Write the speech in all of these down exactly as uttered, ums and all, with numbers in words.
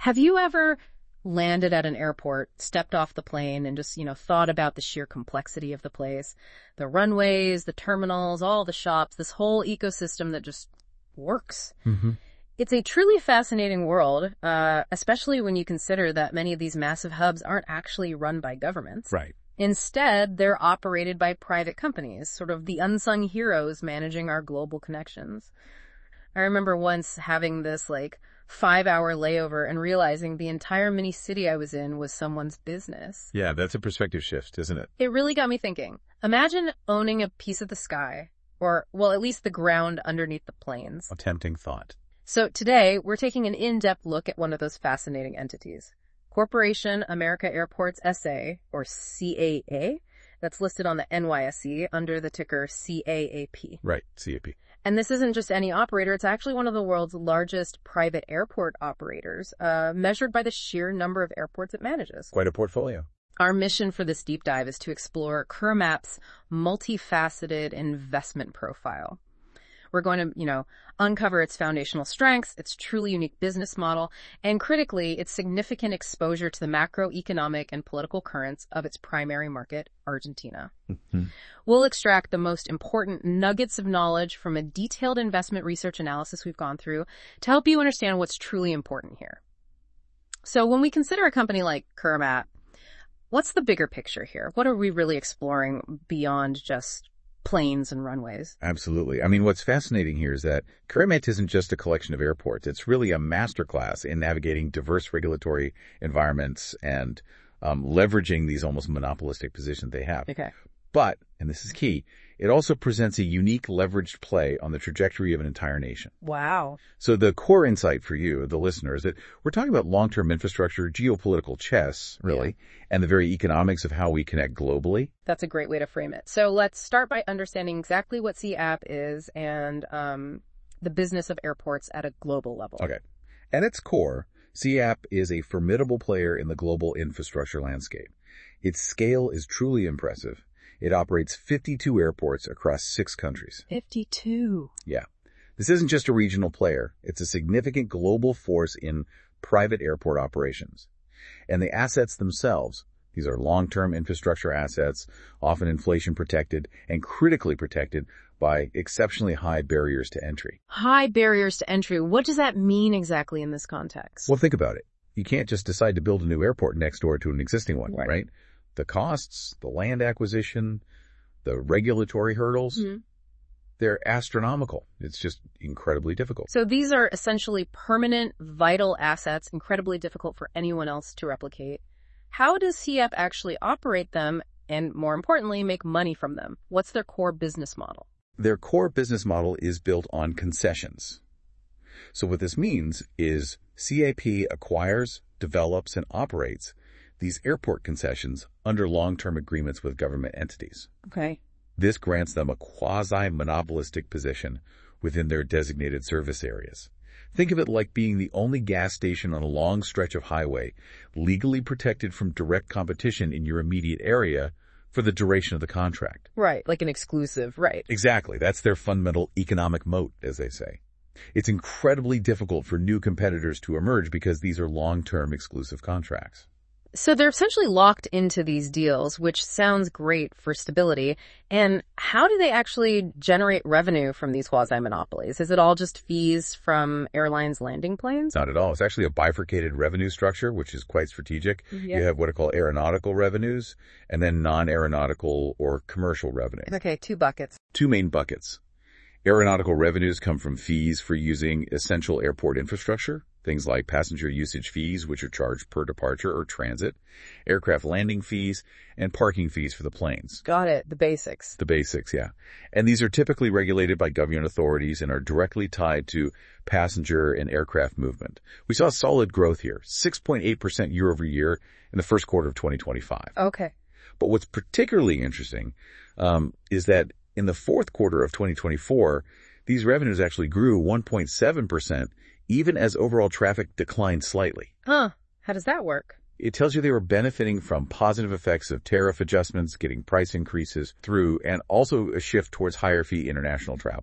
Have you ever landed at an airport, stepped off the plane, and just, you know, thought about the sheer complexity of the place? The runways, the terminals, all the shops, this whole ecosystem that just works. Mm-hmm. It's a truly fascinating world, uh, especially when you consider that many of these massive hubs aren't actually run by governments. Right. Instead, they're operated by private companies, sort of the unsung heroes managing our global connections. I remember once having this, like, five-hour layover and realizing the entire mini city I was in was someone's business. Yeah, that's a perspective shift, isn't it? It really got me thinking. Imagine owning a piece of the sky, or, well, at least the ground underneath the planes. A tempting thought. So today, we're taking an in-depth look at one of those fascinating entities. Corporation America Airports S A, or C A A, that's listed on the N Y S E under the ticker C A A P. Right, C A P. And this isn't just any operator, it's actually one of the world's largest private airport operators, uh, measured by the sheer number of airports it manages. Quite a portfolio. Our mission for this deep dive is to explore CurMap's multifaceted investment profile. We're going to, you know, uncover its foundational strengths, its truly unique business model, and critically, its significant exposure to the macroeconomic and political currents of its primary market, Argentina. Mm-hmm. We'll extract the most important nuggets of knowledge from a detailed investment research analysis we've gone through to help you understand what's truly important here. So when we consider a company like CurMap, what's the bigger picture here? What are we really exploring beyond just planes and runways? Absolutely. I mean, what's fascinating here is that CurMap isn't just a collection of airports. It's really a masterclass in navigating diverse regulatory environments and um, leveraging these almost monopolistic positions they have. Okay. But, and this is key, it also presents a unique leveraged play on the trajectory of an entire nation. Wow. So the core insight for you, the listener, is that we're talking about long-term infrastructure, geopolitical chess, really, yeah. and the very economics of how we connect globally. That's a great way to frame it. So let's start by understanding exactly what C A P is and um, the business of airports at a global level. Okay. At its core, C A P is a formidable player in the global infrastructure landscape. Its scale is truly impressive. It operates fifty-two airports across six countries. fifty-two. Yeah. This isn't just a regional player. It's a significant global force in private airport operations. And the assets themselves, these are long-term infrastructure assets, often inflation-protected and critically protected by exceptionally high barriers to entry. High barriers to entry. What does that mean exactly in this context? Well, think about it. You can't just decide to build a new airport next door to an existing one, right? right? The costs, the land acquisition, the regulatory hurdles, mm-hmm. they're astronomical. It's just incredibly difficult. So these are essentially permanent, vital assets, incredibly difficult for anyone else to replicate. How does C A P actually operate them and, more importantly, make money from them? What's their core business model? Their core business model is built on concessions. So what this means is C A P acquires, develops, and operates these airport concessions under long-term agreements with government entities. Okay. This grants them a quasi-monopolistic position within their designated service areas. Think of it like being the only gas station on a long stretch of highway legally protected from direct competition in your immediate area for the duration of the contract. Right, like an exclusive, right. Exactly. That's their fundamental economic moat, as they say. It's incredibly difficult for new competitors to emerge because these are long-term exclusive contracts. So they're essentially locked into these deals, which sounds great for stability. And how do they actually generate revenue from these quasi-monopolies? Is it all just fees from airlines landing planes? Not at all. It's actually a bifurcated revenue structure, which is quite strategic. Yeah. You have what are called aeronautical revenues and then non-aeronautical or commercial revenues. Okay, two buckets. Two main buckets. Aeronautical revenues come from fees for using essential airport infrastructure, things like passenger usage fees, which are charged per departure or transit, aircraft landing fees, and parking fees for the planes. Got it. The basics. The basics, yeah. And these are typically regulated by government authorities and are directly tied to passenger and aircraft movement. We saw solid growth here, six point eight percent year over year in the first quarter of twenty twenty-five. Okay. But what's particularly interesting um, is that in the fourth quarter of twenty twenty-four, these revenues actually grew one point seven percent, even as overall traffic declined slightly. Huh. How does that work? It tells you they were benefiting from positive effects of tariff adjustments, getting price increases through, and also a shift towards higher fee international travel.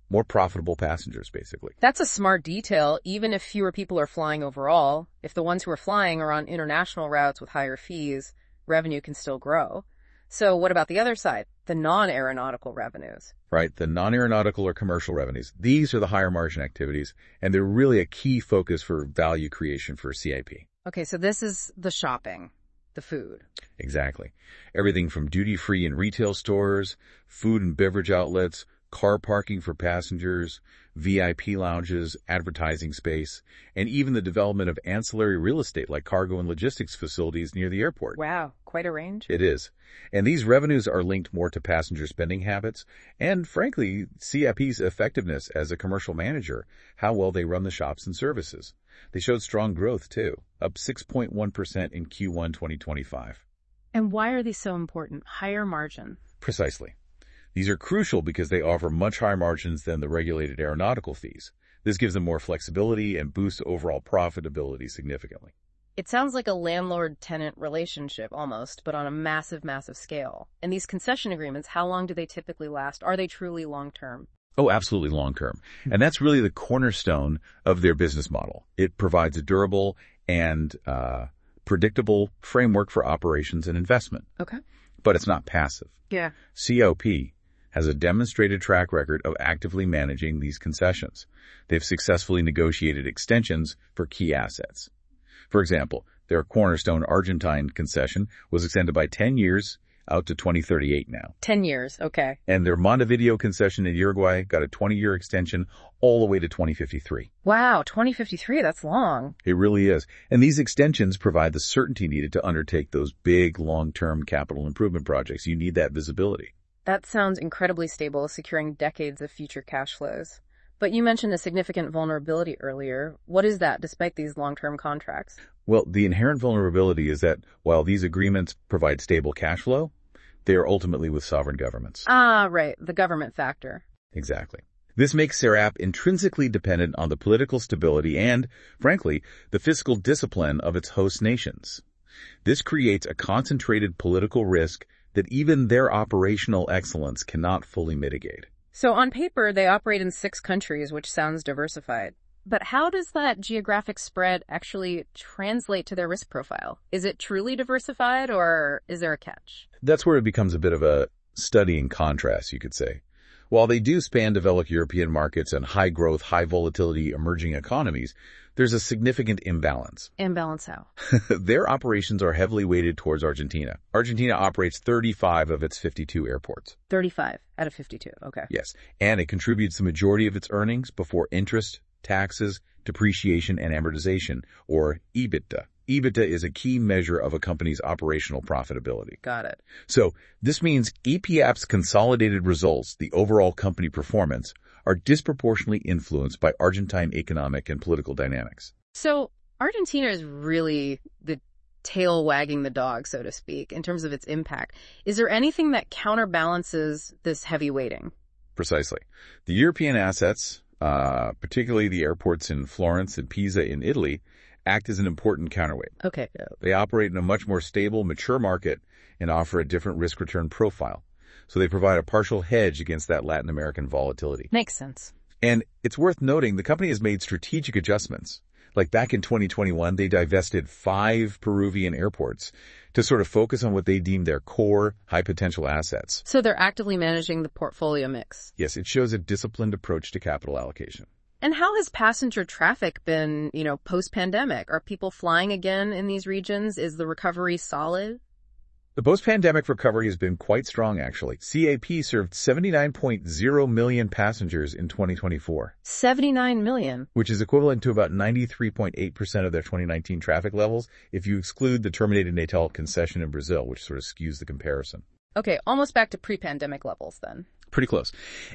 more profitable passengers, basically. That's a smart detail, even if fewer people are flying overall. If the ones who are flying are on international routes with higher fees, revenue can still grow. So what about the other side, the non-aeronautical revenues? Right, the non-aeronautical or commercial revenues. These are the higher margin activities, and they're really a key focus for value creation for C I P. Okay, so this is the shopping, the food. Exactly. Everything from duty-free and retail stores, food and beverage outlets, car parking for passengers, V I P lounges, advertising space, and even the development of ancillary real estate like cargo and logistics facilities near the airport. Wow, quite a range. It is. And these revenues are linked more to passenger spending habits and, frankly, C I P's effectiveness as a commercial manager, how well they run the shops and services. They showed strong growth, too, up six point one percent in Q one twenty twenty-five. And why are these so important? Higher margin. Precisely. These are crucial because they offer much higher margins than the regulated aeronautical fees. This gives them more flexibility and boosts overall profitability significantly. It sounds like a landlord-tenant relationship almost, but on a massive, massive scale. And these concession agreements, how long do they typically last? Are they truly long-term? Oh, absolutely long-term. And that's really the cornerstone of their business model. It provides a durable and uh, predictable framework for operations and investment. Okay. But it's not passive. Yeah. C O P has a demonstrated track record of actively managing these concessions. They've successfully negotiated extensions for key assets. For example, their cornerstone Argentine concession was extended by ten years out to twenty thirty-eight now. ten years, okay. And their Montevideo concession in Uruguay got a twenty-year extension all the way to twenty fifty-three. Wow, twenty fifty-three, that's long. It really is. And these extensions provide the certainty needed to undertake those big, long-term capital improvement projects. You need that visibility. That sounds incredibly stable, securing decades of future cash flows. But you mentioned a significant vulnerability earlier. What is that, despite these long-term contracts? Well, the inherent vulnerability is that while these agreements provide stable cash flow, they are ultimately with sovereign governments. Ah, right, the government factor. Exactly. This makes SERAP intrinsically dependent on the political stability and, frankly, the fiscal discipline of its host nations. This creates a concentrated political risk that even their operational excellence cannot fully mitigate. So on paper, they operate in six countries, which sounds diversified. But how does that geographic spread actually translate to their risk profile? Is it truly diversified, or is there a catch? That's where it becomes a bit of a study in contrast, you could say. While they do span developed European markets and high-growth, high-volatility emerging economies, there's a significant imbalance. Imbalance how? Their operations are heavily weighted towards Argentina. Argentina operates thirty-five of its fifty-two airports. thirty-five out of fifty-two, okay. Yes, and it contributes the majority of its earnings before interest, taxes, depreciation, and amortization, or EBITDA. EBITDA is a key measure of a company's operational profitability. Got it. So this means E P A P's consolidated results, the overall company performance, are disproportionately influenced by Argentine economic and political dynamics. So Argentina is really the tail wagging the dog, so to speak, in terms of its impact. Is there anything that counterbalances this heavy weighting? Precisely. The European assets, uh, particularly the airports in Florence and Pisa in Italy, act as an important counterweight. Okay. They operate in a much more stable, mature market and offer a different risk-return profile. So they provide a partial hedge against that Latin American volatility. Makes sense. And it's worth noting the company has made strategic adjustments. Like back in twenty twenty-one, they divested five Peruvian airports to sort of focus on what they deem their core, high-potential assets. So they're actively managing the portfolio mix. Yes, it shows a disciplined approach to capital allocation. And how has passenger traffic been, you know, post-pandemic? Are people flying again in these regions? Is the recovery solid? The post-pandemic recovery has been quite strong, actually. C A P served seventy-nine point zero million passengers in twenty twenty-four. seventy-nine million? Which is equivalent to about ninety-three point eight percent of their twenty nineteen traffic levels if you exclude the terminated Natal concession in Brazil, which sort of skews the comparison. Okay, almost back to pre-pandemic levels then. Pretty close.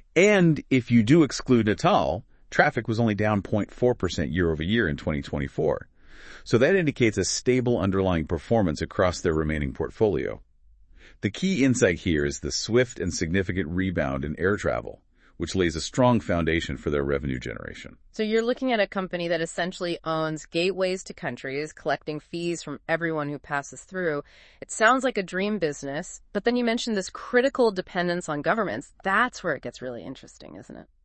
And if you do exclude Natal, traffic was only down zero point four percent year over year in twenty twenty-four. So that indicates a stable underlying performance across their remaining portfolio. The key insight here is the swift and significant rebound in air travel, which lays a strong foundation for their revenue generation. So you're looking at a company that essentially owns gateways to countries, collecting fees from everyone who passes through. It sounds like a dream business, but then you mentioned this critical dependence on governments. That's where it gets really interesting, isn't it?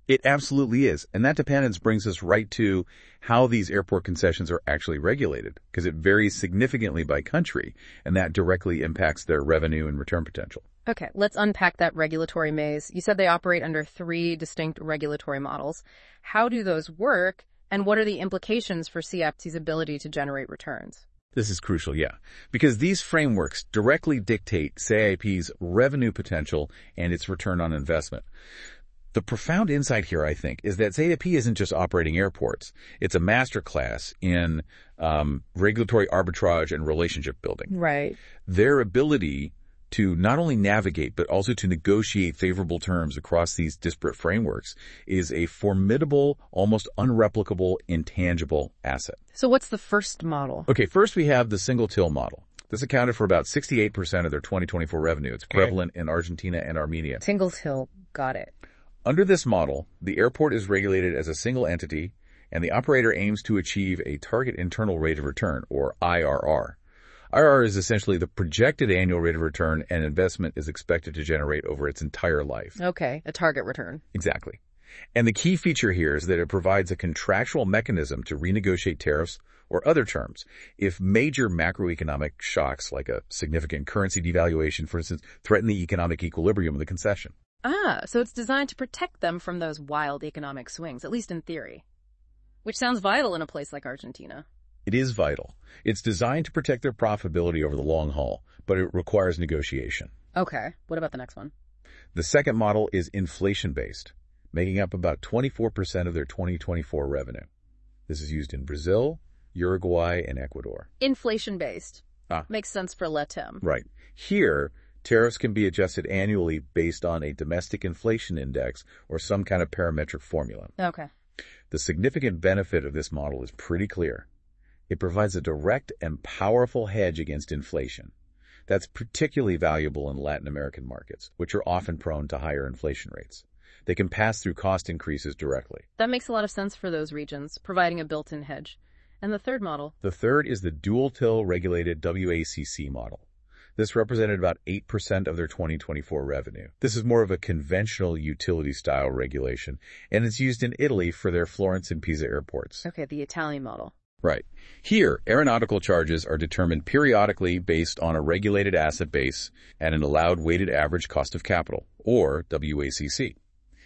It absolutely is. And that dependence brings us right to how these airport concessions are actually regulated, because it varies significantly by country, and that directly impacts their revenue and return potential. Okay, let's unpack that regulatory maze. You said they operate under three distinct regulatory models. How do those work, and what are the implications for C I A P C's ability to generate returns? This is crucial, yeah, because these frameworks directly dictate C I A P's revenue potential and its return on investment. The profound insight here, I think, is that C I A P isn't just operating airports. It's a masterclass in um, regulatory arbitrage and relationship building. Right. Their ability to not only navigate, but also to negotiate favorable terms across these disparate frameworks is a formidable, almost unreplicable, intangible asset. So what's the first model? Okay, first we have the single till model. This accounted for about sixty-eight percent of their twenty twenty-four revenue. It's prevalent in Argentina and Armenia. Single till, got it. Under this model, the airport is regulated as a single entity, and the operator aims to achieve a target internal rate of return, or I R R. I R R is essentially the projected annual rate of return an investment is expected to generate over its entire life. Okay, a target return. Exactly. And the key feature here is that it provides a contractual mechanism to renegotiate tariffs or other terms if major macroeconomic shocks, like a significant currency devaluation, for instance, threaten the economic equilibrium of the concession. Ah, so it's designed to protect them from those wild economic swings, at least in theory. Which sounds vital in a place like Argentina. It is vital. It's designed to protect their profitability over the long haul, but it requires negotiation. Okay, what about the next one? The second model is inflation-based, making up about twenty-four percent of their twenty twenty-four revenue. This is used in Brazil, Uruguay, and Ecuador. Inflation-based. Ah. Makes sense for LATAM. Right. Here, tariffs can be adjusted annually based on a domestic inflation index or some kind of parametric formula. Okay. The significant benefit of this model is pretty clear. It provides a direct and powerful hedge against inflation. That's particularly valuable in Latin American markets, which are often prone to higher inflation rates. They can pass through cost increases directly. That makes a lot of sense for those regions, providing a built-in hedge. And the third model? The third is the dual-till regulated W A C C model. This represented about eight percent of their twenty twenty-four revenue. This is more of a conventional utility-style regulation, and it's used in Italy for their Florence and Pisa airports. Okay, the Italian model. Right. Here, aeronautical charges are determined periodically based on a regulated asset base and an allowed weighted average cost of capital, or W A C C.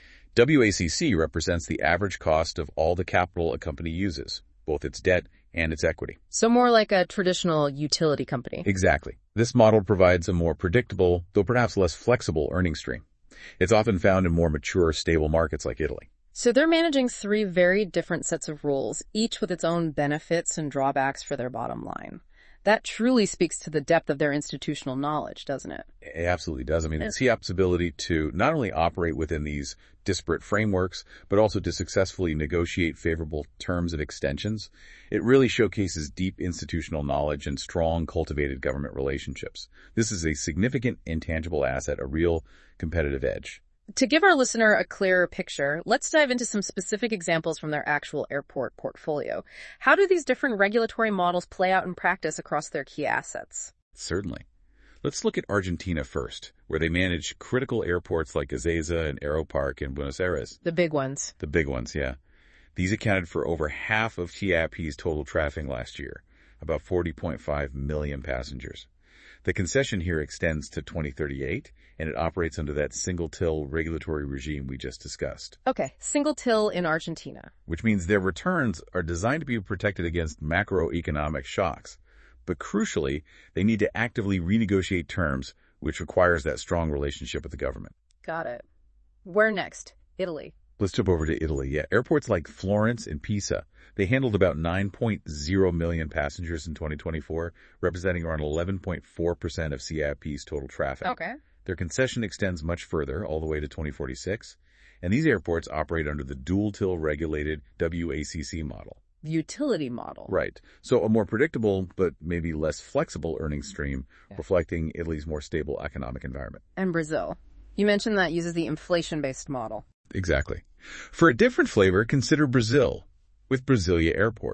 W A C C represents the average cost of all the capital a company uses, both its debt and its equity. So more like a traditional utility company. Exactly. This model provides a more predictable, though perhaps less flexible, earning stream. It's often found in more mature, stable markets like Italy. So they're managing three very different sets of rules, each with its own benefits and drawbacks for their bottom line. That truly speaks to the depth of their institutional knowledge, doesn't it? It absolutely does. I mean, C I A P's ability to not only operate within these disparate frameworks, but also to successfully negotiate favorable terms and extensions, it really showcases deep institutional knowledge and strong cultivated government relationships. This is a significant intangible asset, a real competitive edge. To give our listener a clearer picture, let's dive into some specific examples from their actual airport portfolio. How do these different regulatory models play out in practice across their key assets? Certainly. Let's look at Argentina first, where they manage critical airports like Ezeiza and Aeropark in Buenos Aires. The big ones. The big ones, yeah. These accounted for over half of C I A P's total traffic last year, about forty point five million passengers. The concession here extends to twenty thirty-eight, and it operates under that single-till regulatory regime we just discussed. Okay, single-till in Argentina. Which means their returns are designed to be protected against macroeconomic shocks. But crucially, they need to actively renegotiate terms, which requires that strong relationship with the government. Got it. Where next? Italy. Let's jump over to Italy. Yeah, airports like Florence and Pisa, they handled about nine point zero million passengers in twenty twenty-four, representing around eleven point four percent of C I A P's total traffic. Okay. Their concession extends much further, all the way to twenty forty-six, and these airports operate under the dual-till regulated W A C C model. Utility model. Right. So a more predictable, but maybe less flexible earnings stream, yeah. reflecting Italy's more stable economic environment. And Brazil. You mentioned that uses the inflation-based model. Exactly. For a different flavor, consider Brazil, with Brasilia Airport.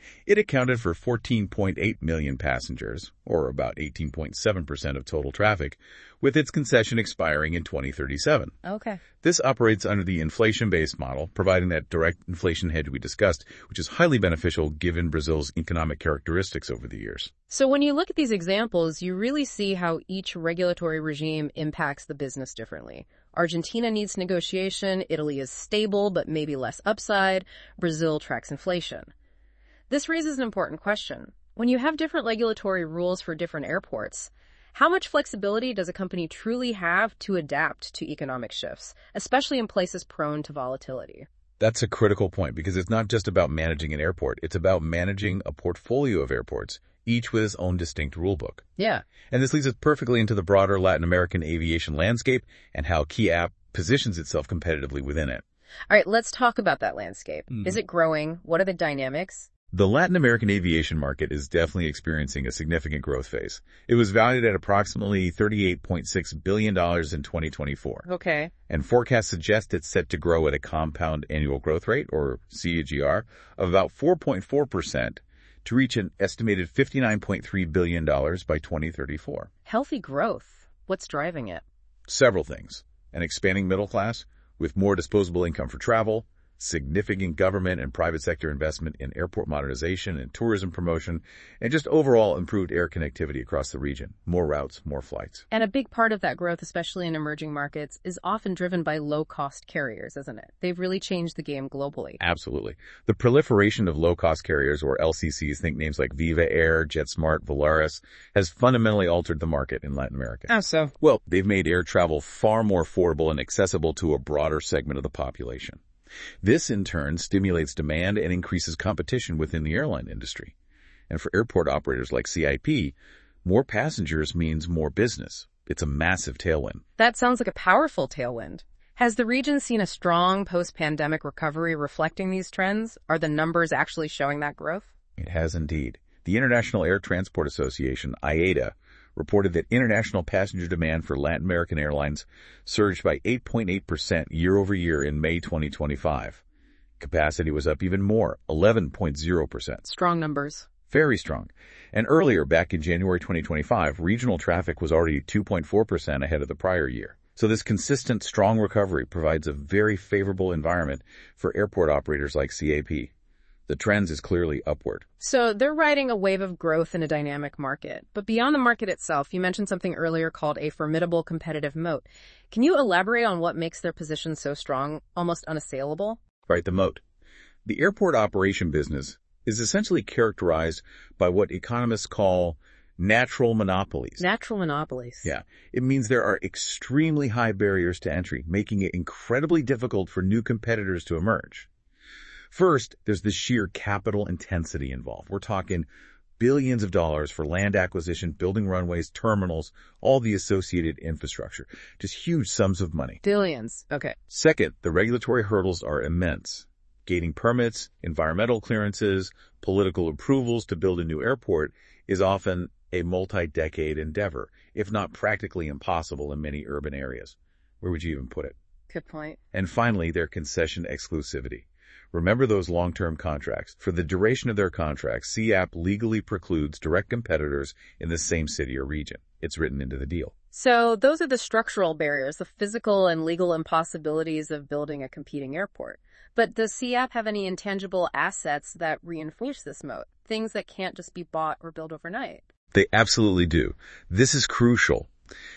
It accounted for fourteen point eight million passengers, or about eighteen point seven percent of total traffic, with its concession expiring in twenty thirty-seven. Okay. This operates under the inflation-based model, providing that direct inflation hedge we discussed, which is highly beneficial given Brazil's economic characteristics over the years. So when you look at these examples, you really see how each regulatory regime impacts the business differently. Argentina needs negotiation, Italy is stable but maybe less upside, Brazil tracks inflation. This raises an important question. When you have different regulatory rules for different airports, how much flexibility does a company truly have to adapt to economic shifts, especially in places prone to volatility? That's a critical point because it's not just about managing an airport. It's about managing a portfolio of airports, each with its own distinct rulebook. Yeah. And this leads us perfectly into the broader Latin American aviation landscape and how SeaApp positions itself competitively within it. All right, let's talk about that landscape. Mm. Is it growing? What are the dynamics? The Latin American aviation market is definitely experiencing a significant growth phase. It was valued at approximately thirty-eight point six billion dollars in twenty twenty-four. Okay. And forecasts suggest it's set to grow at a compound annual growth rate, or C A G R, of about four point four percent to reach an estimated fifty-nine point three billion dollars by twenty thirty-four. Healthy growth. What's driving it? Several things. An expanding middle class with more disposable income for travel, significant government and private sector investment in airport modernization and tourism promotion, and just overall improved air connectivity across the region. More routes, more flights. And a big part of that growth, especially in emerging markets, is often driven by low-cost carriers, isn't it? They've really changed the game globally. Absolutely. The proliferation of low-cost carriers, or L C Cs, think names like Viva Air, JetSmart, Volaris, has fundamentally altered the market in Latin America. How so? Well, they've made air travel far more affordable and accessible to a broader segment of the population. This, in turn, stimulates demand and increases competition within the airline industry. And for airport operators like C I P, more passengers means more business. It's a massive tailwind. That sounds like a powerful tailwind. Has the region seen a strong post-pandemic recovery reflecting these trends? Are the numbers actually showing that growth? It has indeed. The International Air Transport Association, I A T A, reported that international passenger demand for Latin American airlines surged by eight point eight percent year over year in May twenty twenty-five. Capacity was up even more, eleven point zero percent. Strong numbers. Very strong. And earlier, back in January twenty twenty-five, regional traffic was already two point four percent ahead of the prior year. So this consistent, strong recovery provides a very favorable environment for airport operators like C A P. The trend is clearly upward. So they're riding a wave of growth in a dynamic market. But beyond the market itself, you mentioned something earlier called a formidable competitive moat. Can you elaborate on what makes their position so strong, almost unassailable? Right, the moat. The airport operation business is essentially characterized by what economists call natural monopolies. Natural monopolies. Yeah. It means there are extremely high barriers to entry, making it incredibly difficult for new competitors to emerge. First, there's the sheer capital intensity involved. We're talking billions of dollars for land acquisition, building runways, terminals, all the associated infrastructure. Just huge sums of money. Billions. Okay. Second, the regulatory hurdles are immense. Gaining permits, environmental clearances, political approvals to build a new airport is often a multi-decade endeavor, if not practically impossible in many urban areas. Where would you even put it? Good point. And finally, their concession exclusivity. Remember those long-term contracts. For the duration of their contracts, SeaApp legally precludes direct competitors in the same city or region. It's written into the deal. So those are the structural barriers, the physical and legal impossibilities of building a competing airport. But does SeaApp have any intangible assets that reinforce this moat? Things that can't just be bought or built overnight? They absolutely do. This is crucial.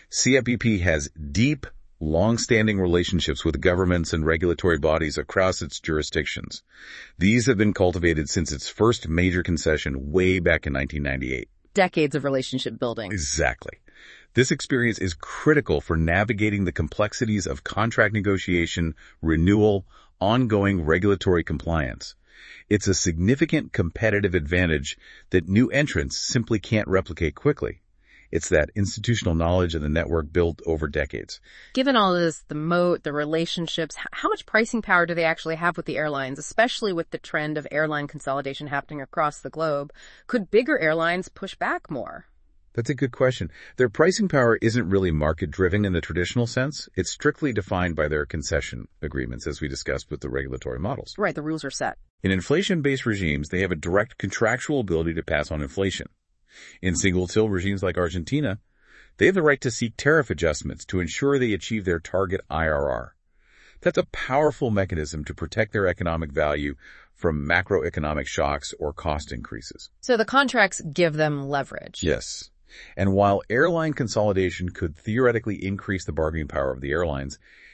SeaApp has deep, long-standing relationships with governments and regulatory bodies across its jurisdictions. These have been cultivated since its first major concession way back in nineteen ninety-eight. Decades of relationship building. Exactly. This experience is critical for navigating the complexities of contract negotiation, renewal, ongoing regulatory compliance. It's a significant competitive advantage that new entrants simply can't replicate quickly. It's that institutional knowledge of the network built over decades. Given all this, the moat, the relationships, how much pricing power do they actually have with the airlines, especially with the trend of airline consolidation happening across the globe? Could bigger airlines push back more? That's a good question. Their pricing power isn't really market-driven in the traditional sense. It's strictly defined by their concession agreements, as we discussed with the regulatory models. Right, the rules are set. In inflation-based regimes, they have a direct contractual ability to pass on inflation. In single-till regimes like Argentina, they have the right to seek tariff adjustments to ensure they achieve their target I R R. That's a powerful mechanism to protect their economic value from macroeconomic shocks or cost increases. So the contracts give them leverage. Yes. And while airline consolidation could theoretically increase the bargaining power of the airlines,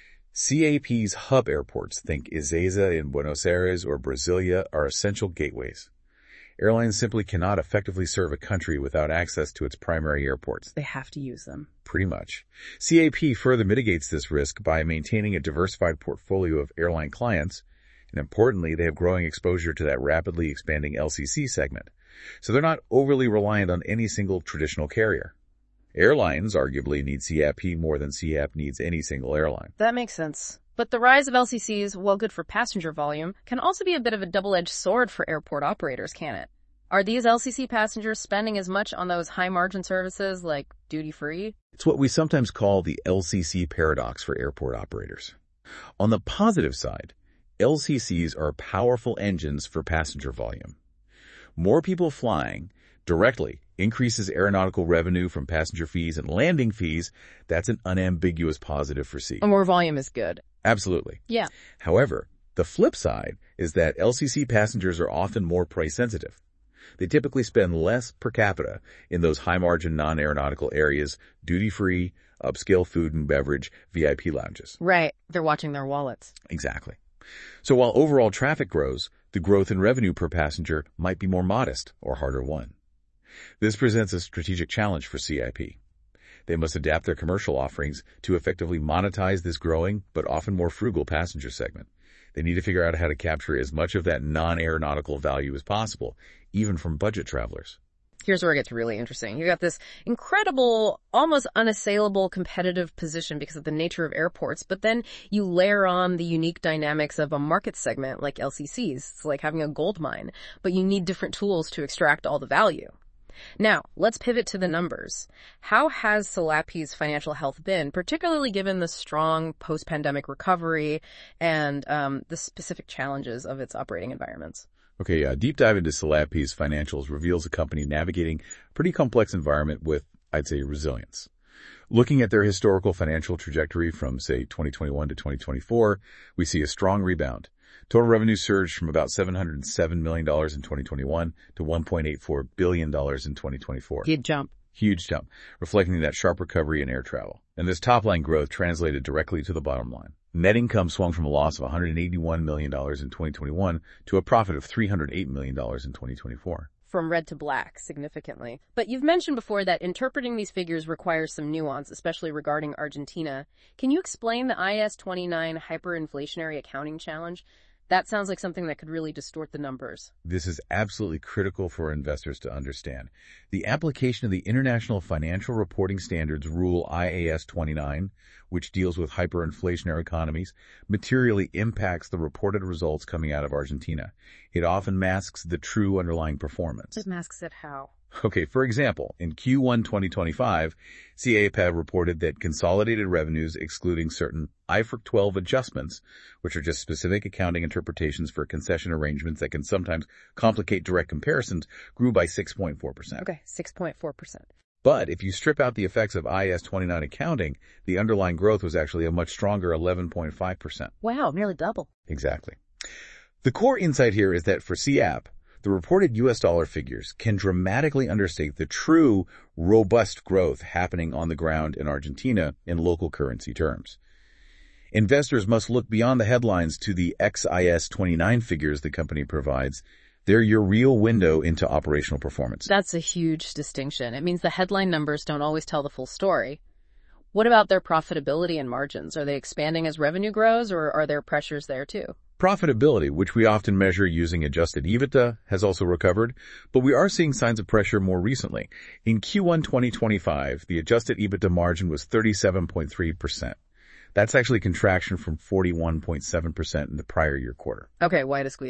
C A P's hub airports, think Ezeiza in Buenos Aires or Brasilia, are essential gateways. Airlines simply cannot effectively serve a country without access to its primary airports. They have to use them. Pretty much. C A P further mitigates this risk by maintaining a diversified portfolio of airline clients, and importantly, they have growing exposure to that rapidly expanding L C C segment. So they're not overly reliant on any single traditional carrier. Airlines arguably need C A P more than C A P needs any single airline. That makes sense. But the rise of L C Cs, while good for passenger volume, can also be a bit of a double-edged sword for airport operators, can't it? Are these L C C passengers spending as much on those high-margin services like duty-free? It's what we sometimes call the L C C paradox for airport operators. On the positive side, L C Cs are powerful engines for passenger volume. More people flying directly increases aeronautical revenue from passenger fees and landing fees. That's an unambiguous positive for C. And more volume is good. Absolutely. Yeah. However, the flip side is that L C C passengers are often more price sensitive. They typically spend less per capita in those high-margin non-aeronautical areas, duty-free, upscale food and beverage, V I P lounges. Right. They're watching their wallets. Exactly. So while overall traffic grows, the growth in revenue per passenger might be more modest or harder won. This presents a strategic challenge for C I P. They must adapt their commercial offerings to effectively monetize this growing but often more frugal passenger segment. They need to figure out how to capture as much of that non-aeronautical value as possible, even from budget travelers. Here's where it gets really interesting. You got this incredible, almost unassailable competitive position because of the nature of airports, but then you layer on the unique dynamics of a market segment like L C Cs. It's like having a gold mine, but you need different tools to extract all the value. Now, let's pivot to the numbers. How has SELAPI's financial health been, particularly given the strong post-pandemic recovery and um, the specific challenges of its operating environments? Okay, a deep dive into SELAPI's financials reveals a company navigating a pretty complex environment with, I'd say, resilience. Looking at their historical financial trajectory from, say, twenty twenty-one to twenty twenty-four, we see a strong rebound. Total revenue surged from about seven hundred seven million dollars in twenty twenty-one to one point eight four billion dollars in twenty twenty-four. Huge jump. Huge jump, reflecting that sharp recovery in air travel. And this top-line growth translated directly to the bottom line. Net income swung from a loss of one hundred eighty-one million dollars in twenty twenty-one to a profit of three hundred eight million dollars in twenty twenty-four. From red to black, significantly. But you've mentioned before that interpreting these figures requires some nuance, especially regarding Argentina. Can you explain the I S twenty-nine hyperinflationary accounting challenge? That sounds like something that could really distort the numbers. This is absolutely critical for investors to understand. The application of the International Financial Reporting Standards Rule I A S twenty-nine, which deals with hyperinflationary economies, materially impacts the reported results coming out of Argentina. It often masks the true underlying performance. It masks it how? Okay, for example, in Q one twenty twenty-five, C A P reported that consolidated revenues excluding certain I F R S twelve adjustments, which are just specific accounting interpretations for concession arrangements that can sometimes complicate direct comparisons, grew by six point four percent. Okay, six point four percent. But if you strip out the effects of I A S twenty-nine accounting, the underlying growth was actually a much stronger eleven point five percent. Wow, nearly double. Exactly. The core insight here is that for C A P, the reported U S dollar figures can dramatically understate the true, robust growth happening on the ground in Argentina in local currency terms. Investors must look beyond the headlines to the ex I S twenty-nine figures the company provides. They're your real window into operational performance. That's a huge distinction. It means the headline numbers don't always tell the full story. What about their profitability and margins? Are they expanding as revenue grows, or are there pressures there too? Profitability, which we often measure using adjusted EBITDA, has also recovered, but we are seeing signs of pressure more recently. In Q one twenty twenty-five, the adjusted EBITDA margin was thirty-seven point three percent. That's actually contraction from forty-one point seven percent in the prior year quarter. Okay, why to squeeze?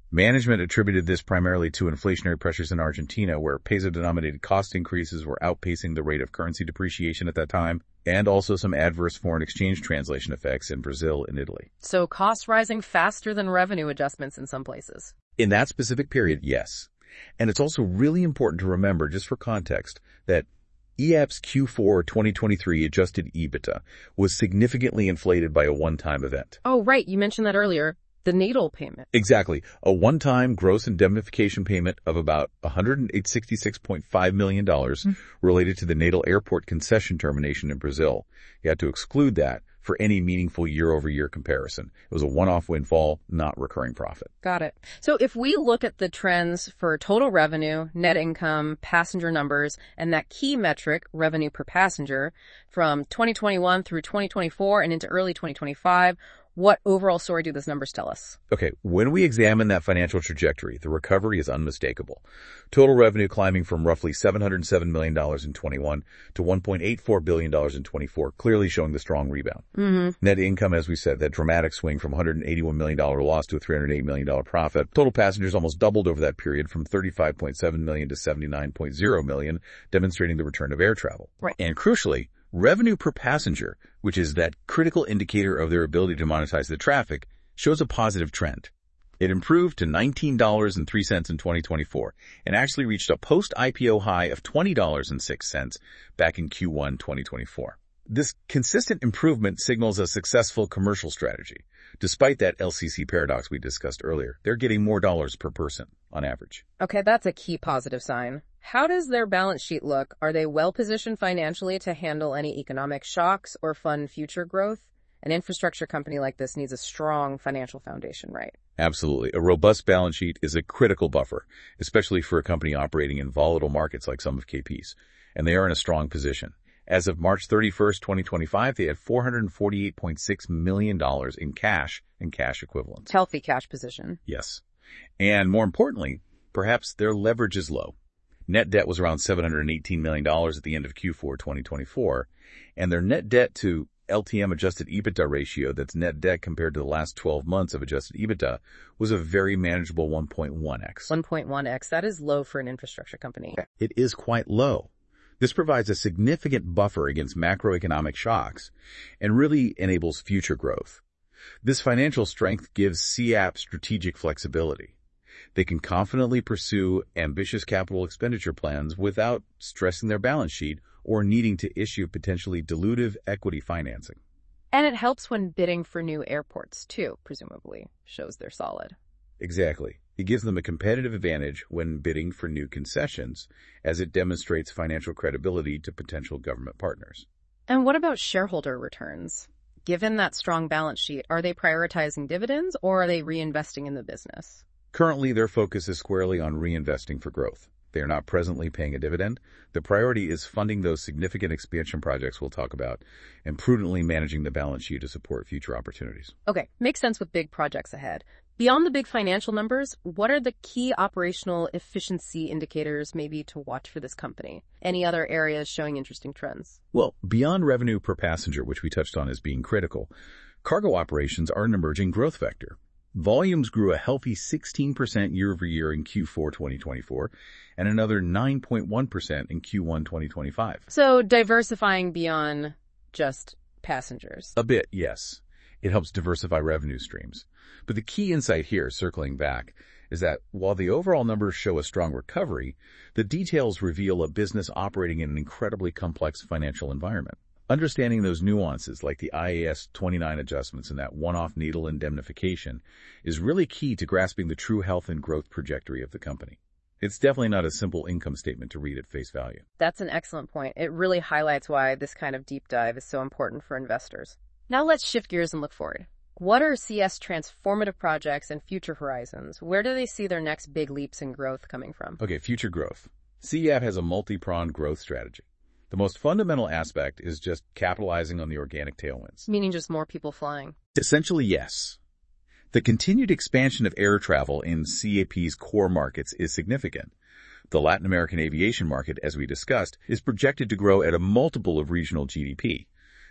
Management attributed this primarily to inflationary pressures in Argentina, where peso-denominated cost increases were outpacing the rate of currency depreciation at that time, and also some adverse foreign exchange translation effects in Brazil and Italy. So costs rising faster than revenue adjustments in some places. In that specific period, yes. And it's also really important to remember, just for context, that E A P's Q four twenty twenty-three adjusted EBITDA was significantly inflated by a one-time event. Oh, right. You mentioned that earlier. The Nadal payment. Exactly. A one-time gross indemnification payment of about one hundred sixty-six point five million dollars mm-hmm. related to the Nadal Airport concession termination in Brazil. You had to exclude that for any meaningful year-over-year comparison. It was a one-off windfall, not recurring profit. Got it. So if we look at the trends for total revenue, net income, passenger numbers, and that key metric, revenue per passenger, from twenty twenty-one through twenty twenty-four and into early twenty twenty-five, what overall story do those numbers tell us? Okay, when we examine that financial trajectory, the recovery is unmistakable. Total revenue climbing from roughly seven hundred seven million dollars in twenty-one to one point eight four billion dollars in twenty-four, clearly showing the strong rebound. Mm-hmm. Net income, as we said, that dramatic swing from one hundred eighty-one million dollars loss to a three hundred eight million dollars profit. Total passengers almost doubled over that period from thirty-five point seven million to seventy-nine point zero million, demonstrating the return of air travel. Right. And crucially, revenue per passenger, which is that critical indicator of their ability to monetize the traffic, shows a positive trend. It improved to nineteen dollars and three cents in twenty twenty-four and actually reached a post-I P O high of twenty dollars and six cents back in Q one twenty twenty-four. This consistent improvement signals a successful commercial strategy. Despite that L C C paradox we discussed earlier, they're getting more dollars per person on average. Okay, that's a key positive sign. How does their balance sheet look? Are they well-positioned financially to handle any economic shocks or fund future growth? An infrastructure company like this needs a strong financial foundation, right? Absolutely. A robust balance sheet is a critical buffer, especially for a company operating in volatile markets like some of K P's. And they are in a strong position. As of March thirty-first, twenty twenty-five, they had four hundred forty-eight point six million dollars in cash and cash equivalents. Healthy cash position. Yes. And more importantly, perhaps their leverage is low. Net debt was around seven hundred eighteen million dollars at the end of Q four twenty twenty-four, and their net debt to L T M adjusted EBITDA ratio, that's net debt compared to the last twelve months of adjusted EBITDA, was a very manageable one point one x. one point one x, that is low for an infrastructure company. It is quite low. This provides a significant buffer against macroeconomic shocks and really enables future growth. This financial strength gives C A P strategic flexibility. They can confidently pursue ambitious capital expenditure plans without stressing their balance sheet or needing to issue potentially dilutive equity financing. And it helps when bidding for new airports, too, presumably. Shows they're solid. Exactly. It gives them a competitive advantage when bidding for new concessions, as it demonstrates financial credibility to potential government partners. And what about shareholder returns? Given that strong balance sheet, are they prioritizing dividends or are they reinvesting in the business? Currently, their focus is squarely on reinvesting for growth. They are not presently paying a dividend. The priority is funding those significant expansion projects we'll talk about and prudently managing the balance sheet to support future opportunities. Okay, makes sense with big projects ahead. Beyond the big financial numbers, what are the key operational efficiency indicators maybe to watch for this company? Any other areas showing interesting trends? Well, beyond revenue per passenger, which we touched on as being critical, cargo operations are an emerging growth vector. Volumes grew a healthy sixteen percent year over year in Q four twenty twenty-four and another nine point one percent in Q one twenty twenty-five. So diversifying beyond just passengers. A bit, yes. It helps diversify revenue streams. But the key insight here, circling back, is that while the overall numbers show a strong recovery, the details reveal a business operating in an incredibly complex financial environment. Understanding those nuances, like the I A S twenty-nine adjustments and that one-off needle indemnification, is really key to grasping the true health and growth trajectory of the company. It's definitely not a simple income statement to read at face value. That's an excellent point. It really highlights why this kind of deep dive is so important for investors. Now let's shift gears and look forward. What are C S transformative projects and future horizons? Where do they see their next big leaps in growth coming from? Okay, future growth. C A P has a multi-pronged growth strategy. The most fundamental aspect is just capitalizing on the organic tailwinds. Meaning just more people flying? Essentially, yes. The continued expansion of air travel in C A P's core markets is significant. The Latin American aviation market, as we discussed, is projected to grow at a multiple of regional G D P.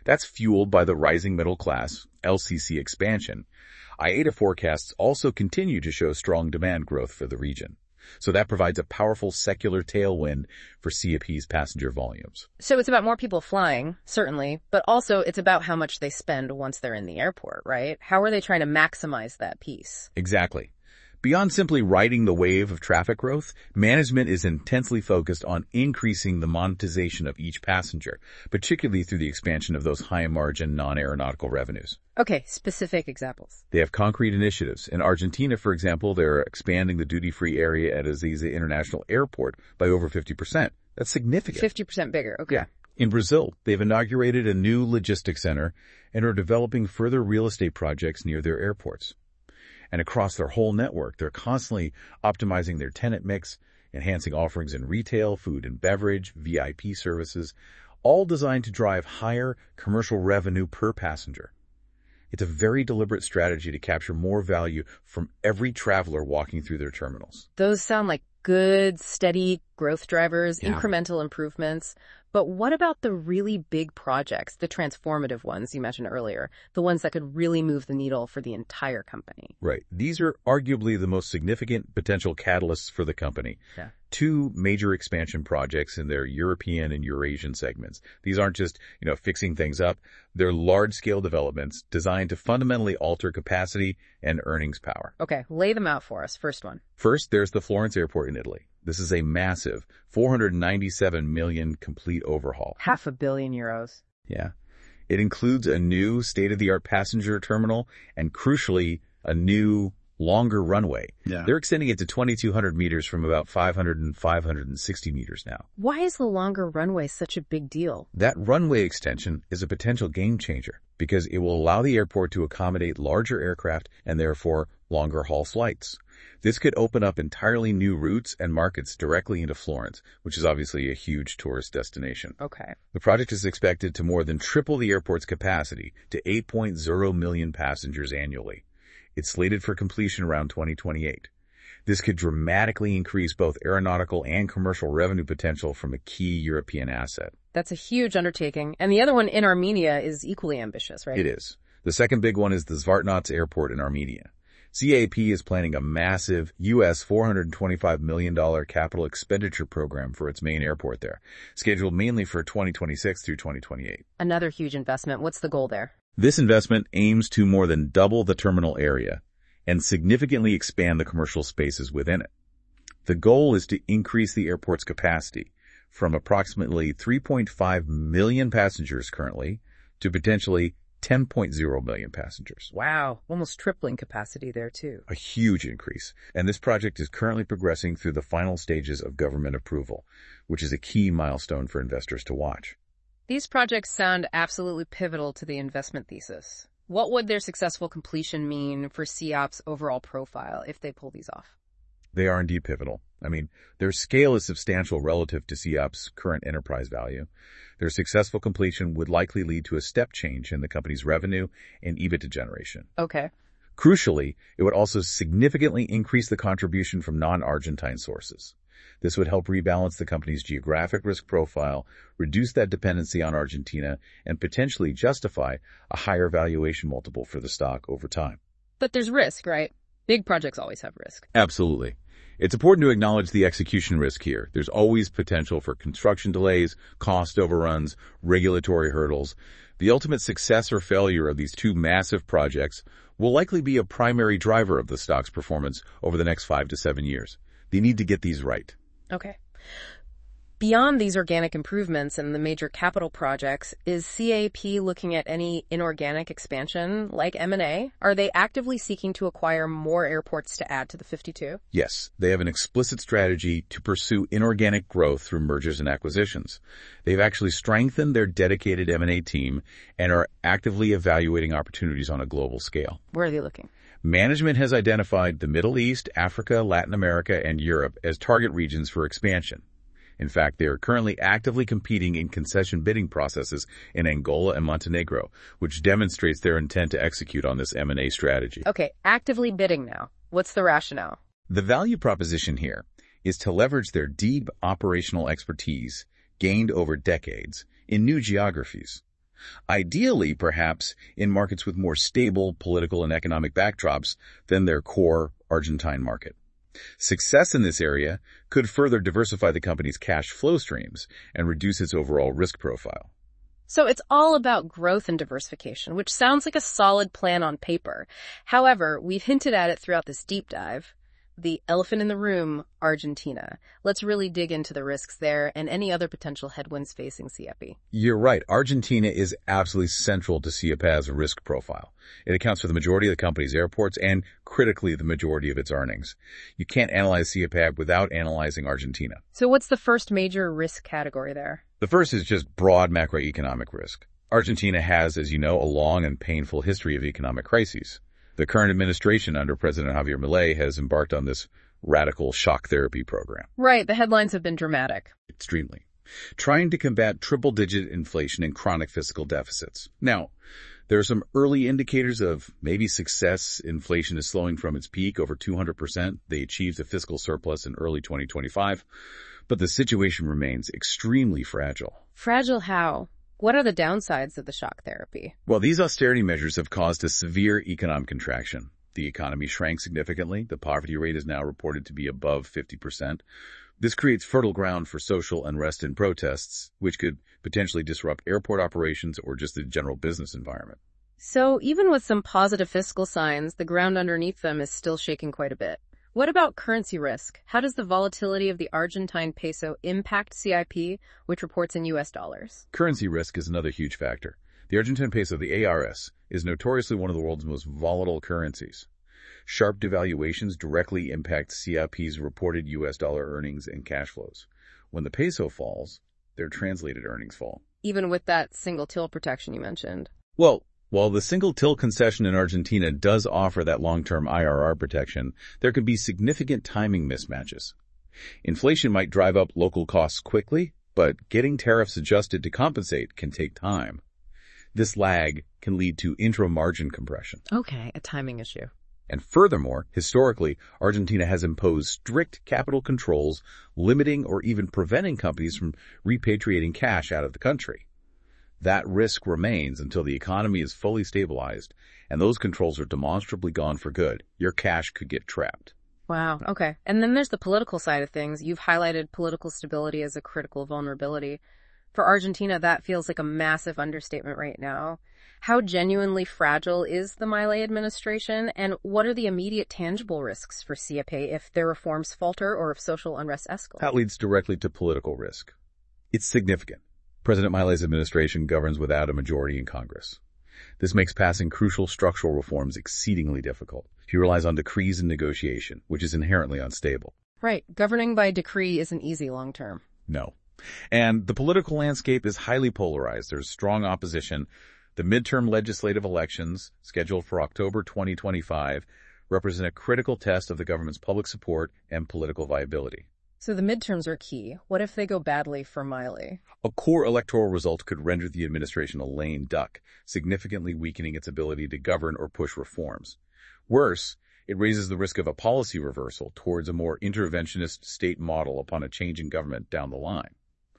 That's fueled by the rising middle class, L C C expansion. I A T A forecasts also continue to show strong demand growth for the region. So that provides a powerful secular tailwind for C A P's passenger volumes. So it's about more people flying, certainly, but also it's about how much they spend once they're in the airport, right? How are they trying to maximize that piece? Exactly. Beyond simply riding the wave of traffic growth, management is intensely focused on increasing the monetization of each passenger, particularly through the expansion of those high-margin non-aeronautical revenues. Okay, specific examples. They have concrete initiatives. In Argentina, for example, they're expanding the duty-free area at Ezeiza International Airport by over fifty percent. That's significant. fifty percent bigger, okay. Yeah. In Brazil, they've inaugurated a new logistics center and are developing further real estate projects near their airports. And across their whole network, they're constantly optimizing their tenant mix, enhancing offerings in retail, food and beverage, V I P services, all designed to drive higher commercial revenue per passenger. It's a very deliberate strategy to capture more value from every traveler walking through their terminals. Those sound like good, steady growth drivers, Yeah. incremental improvements. But what about the really big projects, the transformative ones you mentioned earlier, the ones that could really move the needle for the entire company? Right. These are arguably the most significant potential catalysts for the company. Yeah. Two major expansion projects in their European and Eurasian segments. These aren't just, you know, fixing things up. They're large-scale developments designed to fundamentally alter capacity and earnings power. Okay, lay them out for us. First one. First, there's the Florence Airport in Italy. This is a massive four hundred ninety-seven million complete overhaul. Half a billion euros. Yeah. It includes a new state-of-the-art passenger terminal and, crucially, a new, longer runway. Yeah. They're extending it to twenty-two hundred meters from about five hundred and five hundred sixty meters now. Why is the longer runway such a big deal? That runway extension is a potential game changer because it will allow the airport to accommodate larger aircraft and therefore longer haul flights. This could open up entirely new routes and markets directly into Florence, which is obviously a huge tourist destination. Okay. The project is expected to more than triple the airport's capacity to eight point zero million passengers annually. It's slated for completion around twenty twenty-eight. This could dramatically increase both aeronautical and commercial revenue potential from a key European asset. That's a huge undertaking. And the other one in Armenia is equally ambitious, right? It is. The second big one is the Zvartnots Airport in Armenia. C A P is planning a massive U S four hundred twenty-five million dollars capital expenditure program for its main airport there, scheduled mainly for twenty twenty-six through twenty twenty-eight. Another huge investment. What's the goal there? This investment aims to more than double the terminal area and significantly expand the commercial spaces within it. The goal is to increase the airport's capacity from approximately three point five million passengers currently to potentially ten point zero million passengers. Wow, almost tripling capacity there too. A huge increase. And this project is currently progressing through the final stages of government approval, which is a key milestone for investors to watch. These projects sound absolutely pivotal to the investment thesis. What would their successful completion mean for C O P's overall profile if they pull these off? They are indeed pivotal. I mean, their scale is substantial relative to C O P's current enterprise value. Their successful completion would likely lead to a step change in the company's revenue and EBITDA generation. Okay. Crucially, it would also significantly increase the contribution from non-Argentine sources. This would help rebalance the company's geographic risk profile, reduce that dependency on Argentina, and potentially justify a higher valuation multiple for the stock over time. But there's risk, right? Big projects always have risk. Absolutely. It's important to acknowledge the execution risk here. There's always potential for construction delays, cost overruns, regulatory hurdles. The ultimate success or failure of these two massive projects will likely be a primary driver of the stock's performance over the next five to seven years. They need to get these right. Okay. Beyond these organic improvements and the major capital projects, is C A P looking at any inorganic expansion like M and A? Are they actively seeking to acquire more airports to add to the fifty-two? Yes, they have an explicit strategy to pursue inorganic growth through mergers and acquisitions. They've actually strengthened their dedicated M and A team and are actively evaluating opportunities on a global scale. Where are they looking? Management has identified the Middle East, Africa, Latin America, and Europe as target regions for expansion. In fact, they are currently actively competing in concession bidding processes in Angola and Montenegro, which demonstrates their intent to execute on this M and A strategy. Okay, actively bidding now. What's the rationale? The value proposition here is to leverage their deep operational expertise gained over decades in new geographies. Ideally, perhaps, in markets with more stable political and economic backdrops than their core Argentine market. Success in this area could further diversify the company's cash flow streams and reduce its overall risk profile. So it's all about growth and diversification, which sounds like a solid plan on paper. However, we've hinted at it throughout this deep dive. The elephant in the room, Argentina. Let's really dig into the risks there and any other potential headwinds facing C I P. You're right. Argentina is absolutely central to C I P A's risk profile. It accounts for the majority of the company's airports and, critically, the majority of its earnings. You can't analyze C I P A without analyzing Argentina. So what's the first major risk category there? The first is just broad macroeconomic risk. Argentina has, as you know, a long and painful history of economic crises. The current administration under President Javier Milei has embarked on this radical shock therapy program. Right, the headlines have been dramatic. Extremely. Trying to combat triple-digit inflation and chronic fiscal deficits. Now, there are some early indicators of maybe success. Inflation is slowing from its peak, over two hundred percent. They achieved a fiscal surplus in early twenty twenty-five. But the situation remains extremely fragile. Fragile how? What are the downsides of the shock therapy? Well, these austerity measures have caused a severe economic contraction. The economy shrank significantly. The poverty rate is now reported to be above fifty percent. This creates fertile ground for social unrest and protests, which could potentially disrupt airport operations or just the general business environment. So even with some positive fiscal signs, the ground underneath them is still shaking quite a bit. What about currency risk? How does the volatility of the Argentine peso impact C I P, which reports in U S dollars? Currency risk is another huge factor. The Argentine peso, the A R S, is notoriously one of the world's most volatile currencies. Sharp devaluations directly impact C I P's reported U S dollar earnings and cash flows. When the peso falls, their translated earnings fall. Even with that single till protection you mentioned. Well, while the single till concession in Argentina does offer that long-term I R R protection, there can be significant timing mismatches. Inflation might drive up local costs quickly, but getting tariffs adjusted to compensate can take time. This lag can lead to intra-margin compression. Okay, a timing issue. And furthermore, historically, Argentina has imposed strict capital controls, limiting or even preventing companies from repatriating cash out of the country. That risk remains until the economy is fully stabilized, and those controls are demonstrably gone for good. Your cash could get trapped. Wow, okay. And then there's the political side of things. You've highlighted political stability as a critical vulnerability. For Argentina, that feels like a massive understatement right now. How genuinely fragile is the Milei administration, and what are the immediate tangible risks for C I P if their reforms falter or if social unrest escalates? That leads directly to political risk. It's significant. President Milei's administration governs without a majority in Congress. This makes passing crucial structural reforms exceedingly difficult. He relies on decrees and negotiation, which is inherently unstable. Right. Governing by decree isn't easy long term. No. And the political landscape is highly polarized. There's strong opposition. The midterm legislative elections, scheduled for October twenty twenty-five, represent a critical test of the government's public support and political viability. So the midterms are key. What if they go badly for Milei? A core electoral result could render the administration a lame duck, significantly weakening its ability to govern or push reforms. Worse, it raises the risk of a policy reversal towards a more interventionist state model upon a change in government down the line.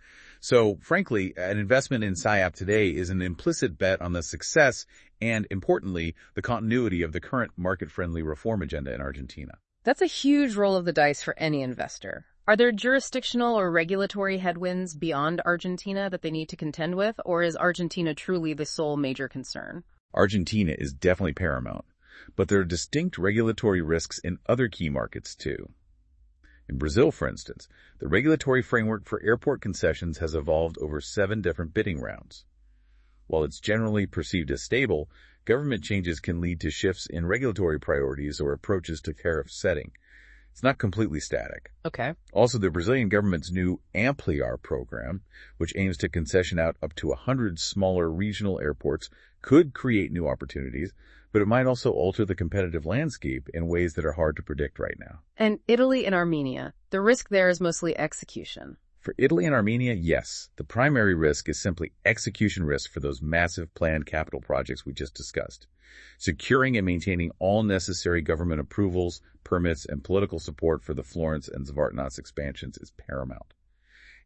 So, frankly, an investment in S I A P today is an implicit bet on the success and, importantly, the continuity of the current market-friendly reform agenda in Argentina. That's a huge roll of the dice for any investor. Are there jurisdictional or regulatory headwinds beyond Argentina that they need to contend with, or is Argentina truly the sole major concern? Argentina is definitely paramount, but there are distinct regulatory risks in other key markets too. In Brazil, for instance, the regulatory framework for airport concessions has evolved over seven different bidding rounds. While it's generally perceived as stable, government changes can lead to shifts in regulatory priorities or approaches to tariff setting. It's not completely static. Okay. Also, the Brazilian government's new Ampliar program, which aims to concession out up to one hundred smaller regional airports, could create new opportunities, but it might also alter the competitive landscape in ways that are hard to predict right now. And Italy and Armenia, the risk there is mostly execution. For Italy and Armenia, yes. The primary risk is simply execution risk for those massive planned capital projects we just discussed. Securing and maintaining all necessary government approvals, permits, and political support for the Florence and Zvartnots expansions is paramount.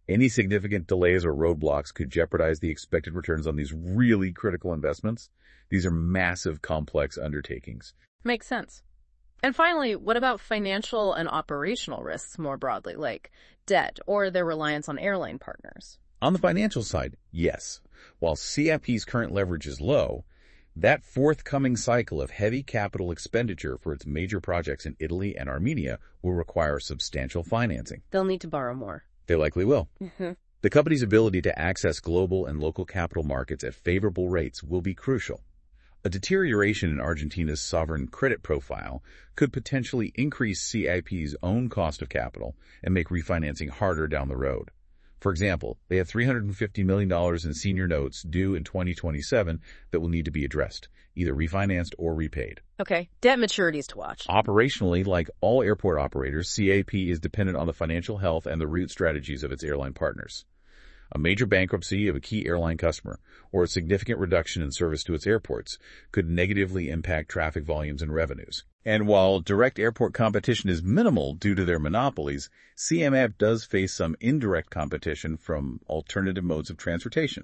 Any significant delays or roadblocks could jeopardize the expected returns on these really critical investments. These are massive, complex undertakings. Makes sense. And finally, what about financial and operational risks more broadly, like debt or their reliance on airline partners? On the financial side, yes. While C I P's current leverage is low, that forthcoming cycle of heavy capital expenditure for its major projects in Italy and Armenia will require substantial financing. They'll need to borrow more. They likely will. Mm-hmm. The company's ability to access global and local capital markets at favorable rates will be crucial. A deterioration in Argentina's sovereign credit profile could potentially increase C I P's own cost of capital and make refinancing harder down the road. For example, they have three hundred fifty million dollars in senior notes due in twenty twenty-seven that will need to be addressed, either refinanced or repaid. Okay, debt maturities to watch. Operationally, like all airport operators, C I P is dependent on the financial health and the route strategies of its airline partners. A major bankruptcy of a key airline customer or a significant reduction in service to its airports could negatively impact traffic volumes and revenues. And while direct airport competition is minimal due to their monopolies, C M A P does face some indirect competition from alternative modes of transportation.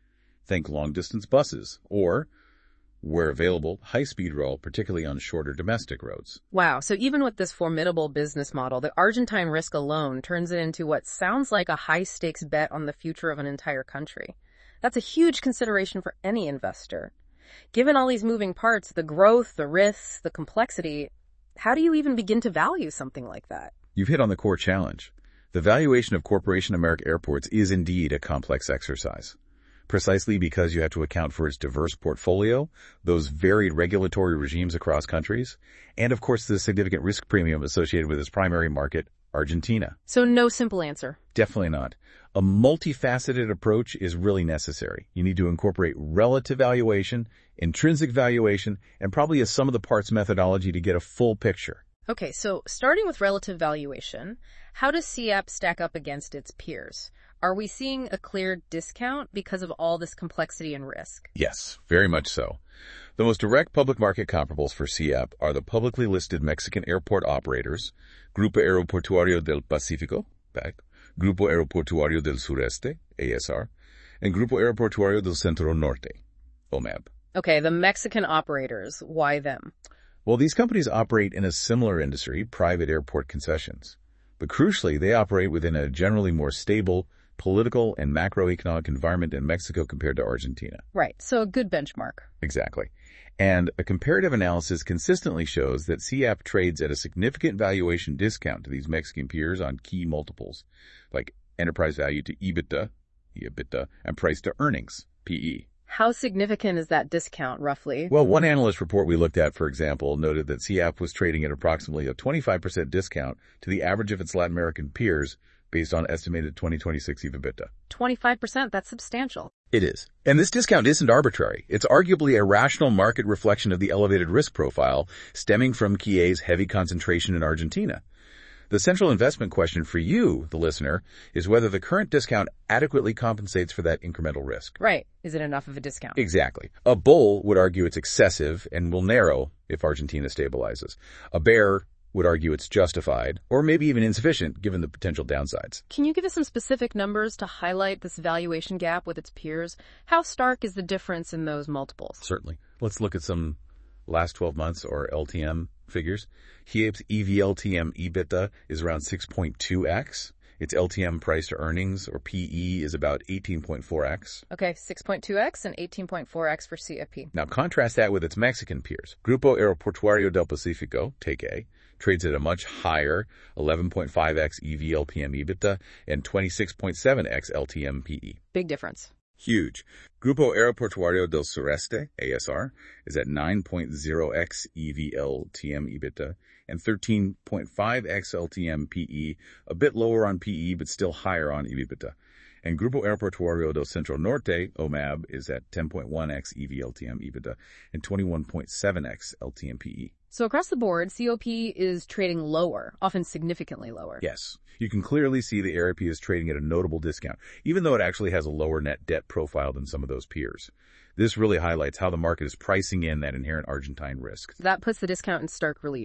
Think long-distance buses or, where available, high-speed rail, particularly on shorter domestic roads. Wow, so even with this formidable business model, the Argentine risk alone turns it into what sounds like a high-stakes bet on the future of an entire country. That's a huge consideration for any investor. Given all these moving parts, the growth, the risks, the complexity, how do you even begin to value something like that? You've hit on the core challenge. The valuation of Corporation America Airports is indeed a complex exercise. Precisely because you have to account for its diverse portfolio, those varied regulatory regimes across countries, and of course the significant risk premium associated with its primary market, Argentina. So no simple answer. Definitely not. A multifaceted approach is really necessary. You need to incorporate relative valuation, intrinsic valuation, and probably a sum of the parts methodology to get a full picture. Okay, so starting with relative valuation, how does C I P stack up against its peers? Are we seeing a clear discount because of all this complexity and risk? Yes, very much so. The most direct public market comparables for C I P are the publicly listed Mexican airport operators, Grupo Aeroportuario del Pacífico, P A C, Grupo Aeroportuario del Sureste, A S R, and Grupo Aeroportuario del Centro Norte, O M A B. Okay, the Mexican operators, why them? Well, these companies operate in a similar industry, private airport concessions. But crucially, they operate within a generally more stable political and macroeconomic environment in Mexico compared to Argentina. Right, so a good benchmark. Exactly. And a comparative analysis consistently shows that C I P trades at a significant valuation discount to these Mexican peers on key multiples, like enterprise value to EBITDA, EBITDA, and price to earnings, P E. How significant is that discount, roughly? Well, one analyst report we looked at, for example, noted that C I P was trading at approximately a twenty-five percent discount to the average of its Latin American peers based on estimated twenty twenty-six EBITDA. twenty-five percent, that's substantial. It is. And this discount isn't arbitrary. It's arguably a rational market reflection of the elevated risk profile stemming from K I A's heavy concentration in Argentina. The central investment question for you, the listener, is whether the current discount adequately compensates for that incremental risk. Right. Is it enough of a discount? Exactly. A bull would argue it's excessive and will narrow if Argentina stabilizes. A bear would argue it's justified, or maybe even insufficient, given the potential downsides. Can you give us some specific numbers to highlight this valuation gap with its peers? How stark is the difference in those multiples? Certainly. Let's look at some last twelve months, or L T M, figures. H I A P's E V L T M EBITDA is around six point two x. Its L T M price to earnings, or P E, is about eighteen point four x. Okay, six point two x and eighteen point four x for C I P. Now contrast that with its Mexican peers. Grupo Aeroportuario del Pacífico, take A, trades at a much higher eleven point five x E V L T M EBITDA and twenty-six point seven x L T M P E. Big difference. Huge. Grupo Aeroportuario del Sureste, A S R, is at nine point zero x E V L T M EBITDA and thirteen point five x L T M P E, a bit lower on P E but still higher on EBITDA. And Grupo Aeroportuario del Centro Norte, O M A B, is at ten point one x E V L T M EBITDA and twenty-one point seven x L T M P E. So across the board, C O P is trading lower, often significantly lower. Yes. You can clearly see the A R P is trading at a notable discount, even though it actually has a lower net debt profile than some of those peers. This really highlights how the market is pricing in that inherent Argentine risk. That puts the discount in stark relief.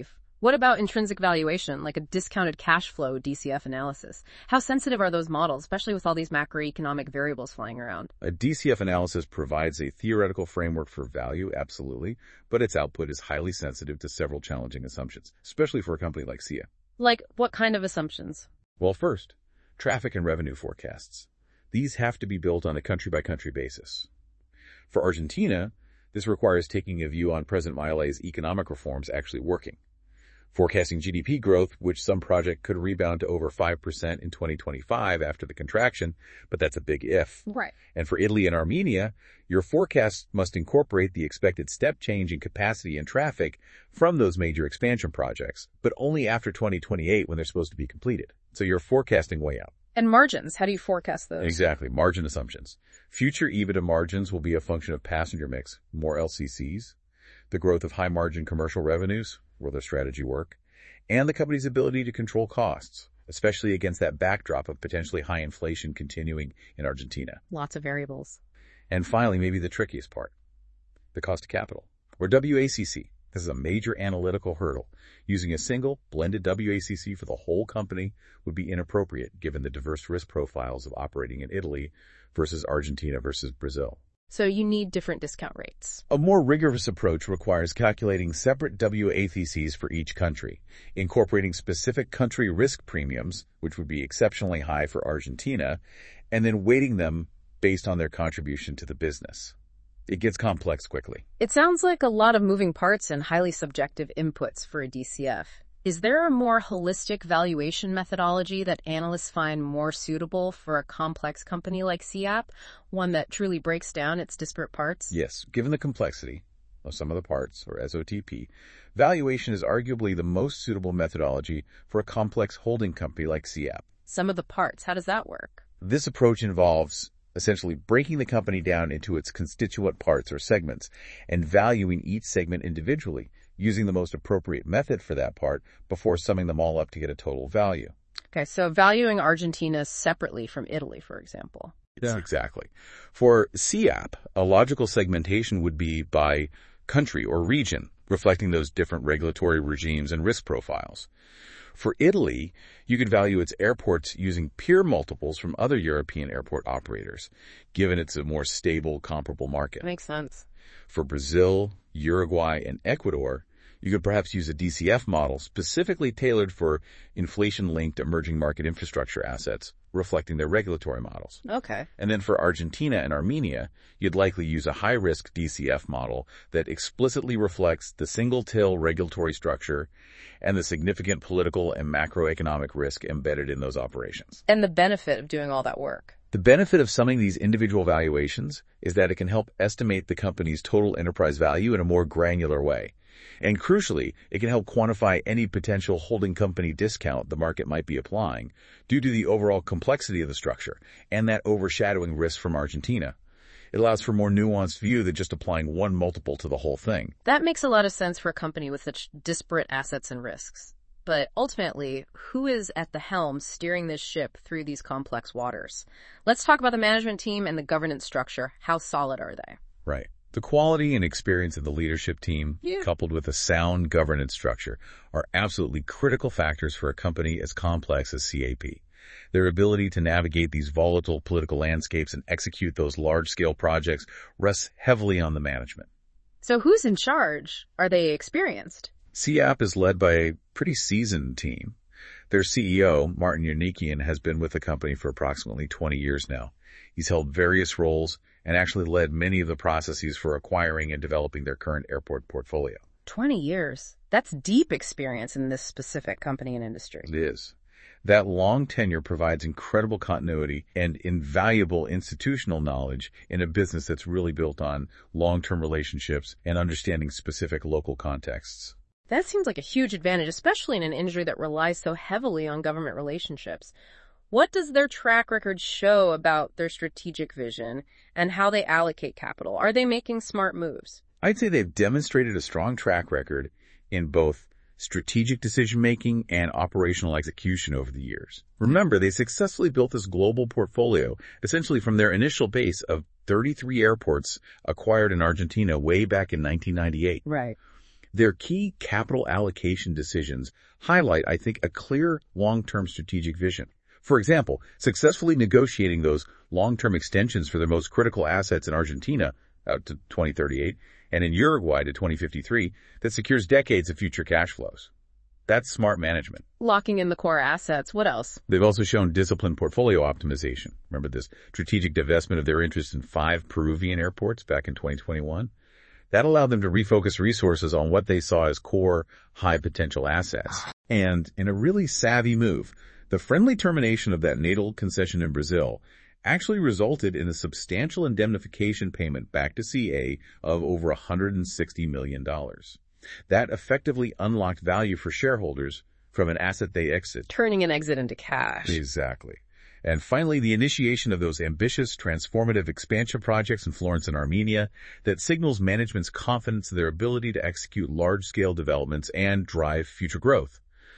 What about intrinsic valuation, like a discounted cash flow D C F analysis? How sensitive are those models, especially with all these macroeconomic variables flying around? A D C F analysis provides a theoretical framework for value, absolutely, but its output is highly sensitive to several challenging assumptions, especially for a company like S I A. Like, what kind of assumptions? Well, first, traffic and revenue forecasts. These have to be built on a country-by-country basis. For Argentina, this requires taking a view on President Milei's economic reforms actually working. Forecasting G D P growth, which some project could rebound to over five percent in twenty twenty-five after the contraction, but that's a big if. Right. And for Italy and Armenia, your forecast must incorporate the expected step change in capacity and traffic from those major expansion projects, but only after twenty twenty-eight when they're supposed to be completed. So you're forecasting way out. And margins, how do you forecast those? Exactly, margin assumptions. Future EBITDA margins will be a function of passenger mix, more L C Cs, the growth of high-margin commercial revenues, will their strategy work, and the company's ability to control costs, especially against that backdrop of potentially high inflation continuing in Argentina. Lots of variables. And finally, maybe the trickiest part, the cost of capital, or W A C C. This is a major analytical hurdle. Using a single, blended W A C C for the whole company would be inappropriate given the diverse risk profiles of operating in Italy versus Argentina versus Brazil. So you need different discount rates. A more rigorous approach requires calculating separate W A C Cs for each country, incorporating specific country risk premiums, which would be exceptionally high for Argentina, and then weighting them based on their contribution to the business. It gets complex quickly. It sounds like a lot of moving parts and highly subjective inputs for a D C F. Is there a more holistic valuation methodology that analysts find more suitable for a complex company like S I A P, one that truly breaks down its disparate parts? Yes, given the complexity of some of the parts, or S O T P, valuation is arguably the most suitable methodology for a complex holding company like S I A P. Some of the parts, how does that work? This approach involves essentially breaking the company down into its constituent parts or segments and valuing each segment individually, using the most appropriate method for that part before summing them all up to get a total value. Okay, so valuing Argentina separately from Italy, for example. Yeah. Exactly. For S I A P, a logical segmentation would be by country or region, reflecting those different regulatory regimes and risk profiles. For Italy, you could value its airports using peer multiples from other European airport operators, given it's a more stable, comparable market. Makes sense. For Brazil, Uruguay, and Ecuador, you could perhaps use a D C F model specifically tailored for inflation-linked emerging market infrastructure assets, reflecting their regulatory models. Okay. And then for Argentina and Armenia, you'd likely use a high-risk D C F model that explicitly reflects the single-till regulatory structure and the significant political and macroeconomic risk embedded in those operations. And the benefit of doing all that work. The benefit of summing these individual valuations is that it can help estimate the company's total enterprise value in a more granular way. And crucially, it can help quantify any potential holding company discount the market might be applying due to the overall complexity of the structure and that overshadowing risk from Argentina. It allows for a more nuanced view than just applying one multiple to the whole thing. That makes a lot of sense for a company with such disparate assets and risks. But ultimately, who is at the helm steering this ship through these complex waters? Let's talk about the management team and the governance structure. How solid are they? Right. The quality and experience of the leadership team, yeah. coupled with a sound governance structure, are absolutely critical factors for a company as complex as C A P. Their ability to navigate these volatile political landscapes and execute those large-scale projects rests heavily on the management. So who's in charge? Are they experienced? S I A P is led by a pretty seasoned team. Their C E O, Martin Yernikian, has been with the company for approximately twenty years now. He's held various roles and actually led many of the processes for acquiring and developing their current airport portfolio. twenty years. That's deep experience in this specific company and industry. It is. That long tenure provides incredible continuity and invaluable institutional knowledge in a business that's really built on long-term relationships and understanding specific local contexts. That seems like a huge advantage, especially in an industry that relies so heavily on government relationships. What does their track record show about their strategic vision and how they allocate capital? Are they making smart moves? I'd say they've demonstrated a strong track record in both strategic decision-making and operational execution over the years. Remember, they successfully built this global portfolio, essentially from their initial base of thirty-three airports acquired in Argentina way back in nineteen ninety-eight. Right. Their key capital allocation decisions highlight, I think, a clear long-term strategic vision. For example, successfully negotiating those long-term extensions for their most critical assets in Argentina out to twenty thirty-eight and in Uruguay to twenty fifty-three that secures decades of future cash flows. That's smart management. Locking in the core assets. What else? They've also shown disciplined portfolio optimization. Remember this strategic divestment of their interest in five Peruvian airports back in twenty twenty-one? That allowed them to refocus resources on what they saw as core, high-potential assets. And in a really savvy move, the friendly termination of that natal concession in Brazil actually resulted in a substantial indemnification payment back to C A of over one hundred sixty million dollars. That effectively unlocked value for shareholders from an asset they exit. Turning an exit into cash. Exactly. And finally, the initiation of those ambitious, transformative expansion projects in Florence and Armenia that signals management's confidence in their ability to execute large-scale developments and drive future growth.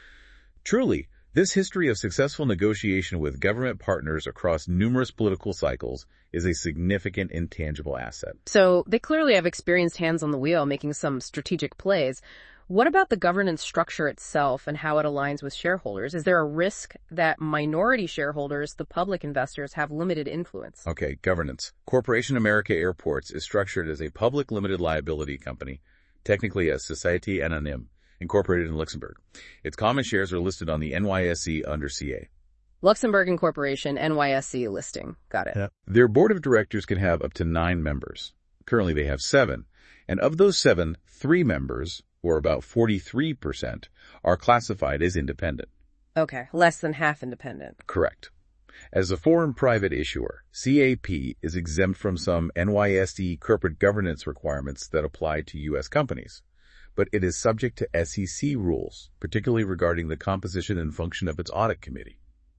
Truly, this history of successful negotiation with government partners across numerous political cycles is a significant intangible asset. So they clearly have experienced hands on the wheel making some strategic plays. What about the governance structure itself and how it aligns with shareholders? Is there a risk that minority shareholders, the public investors, have limited influence? Okay, governance. Corporation America Airports is structured as a public limited liability company, technically a Société Anonyme, incorporated in Luxembourg. Its common shares are listed on the N Y S E under C A. Luxembourg Incorporation, N Y S E listing. Got it. Yep. Their board of directors can have up to nine members. Currently they have seven. And of those seven, three members, or about forty-three percent, are classified as independent. Okay, less than half independent. Correct. As a foreign private issuer, C A P is exempt from some N Y S E corporate governance requirements that apply to U S companies, but it is subject to S E C rules, particularly regarding the composition and function of its audit committee.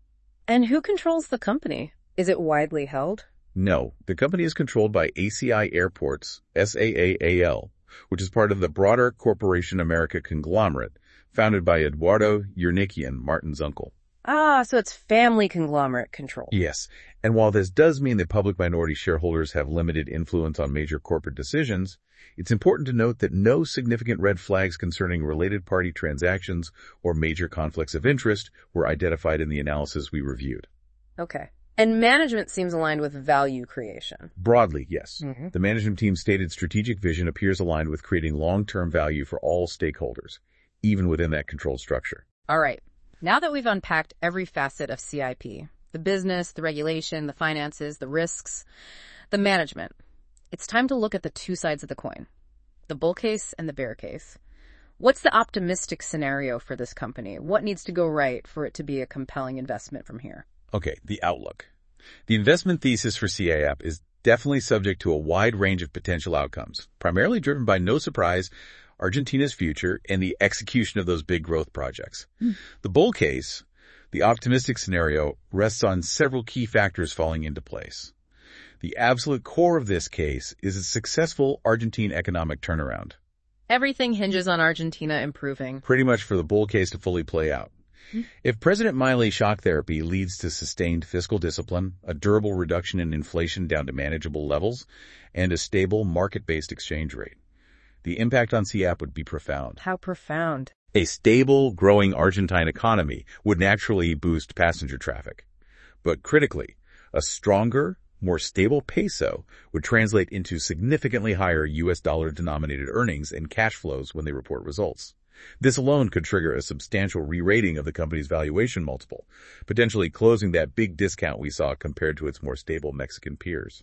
And who controls the company? Is it widely held? No, the company is controlled by A C I Airports, S A A A L, which is part of the broader Corporation America conglomerate, founded by Eduardo Yernikian, Martin's uncle. Ah, so it's family conglomerate control. Yes, and while this does mean that public minority shareholders have limited influence on major corporate decisions, it's important to note that no significant red flags concerning related party transactions or major conflicts of interest were identified in the analysis we reviewed. Okay. And management seems aligned with value creation. Broadly, yes. Mm-hmm. The management team's stated strategic vision appears aligned with creating long-term value for all stakeholders, even within that controlled structure. All right. Now that we've unpacked every facet of C I P, the business, the regulation, the finances, the risks, the management, it's time to look at the two sides of the coin, the bull case and the bear case. What's the optimistic scenario for this company? What needs to go right for it to be a compelling investment from here? Okay, the outlook. The investment thesis for C A P is definitely subject to a wide range of potential outcomes, primarily driven by, no surprise, Argentina's future and the execution of those big growth projects. Mm. The bull case, the optimistic scenario, rests on several key factors falling into place. The absolute core of this case is a successful Argentine economic turnaround. Everything hinges on Argentina improving. Pretty much for the bull case to fully play out. If President Milei shock therapy leads to sustained fiscal discipline, a durable reduction in inflation down to manageable levels, and a stable market-based exchange rate, the impact on C A P would be profound. How profound? A stable, growing Argentine economy would naturally boost passenger traffic. But critically, a stronger, more stable peso would translate into significantly higher U S dollar-denominated earnings and cash flows when they report results. This alone could trigger a substantial re-rating of the company's valuation multiple, potentially closing that big discount we saw compared to its more stable Mexican peers.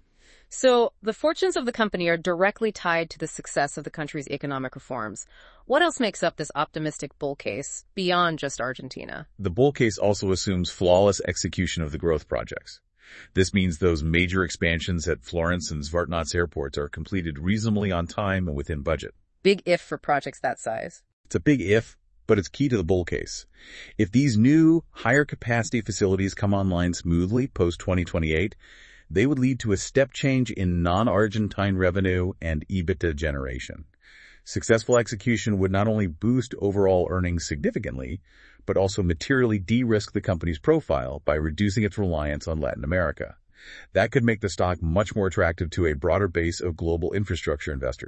So the fortunes of the company are directly tied to the success of the country's economic reforms. What else makes up this optimistic bull case beyond just Argentina? The bull case also assumes flawless execution of the growth projects. This means those major expansions at Florence and Zvartnots airports are completed reasonably on time and within budget. Big if for projects that size. It's a big if, but it's key to the bull case. If these new, higher capacity facilities come online smoothly post twenty twenty-eight, they would lead to a step change in non-Argentine revenue and EBITDA generation. Successful execution would not only boost overall earnings significantly, but also materially de-risk the company's profile by reducing its reliance on Latin America. That could make the stock much more attractive to a broader base of global infrastructure investors.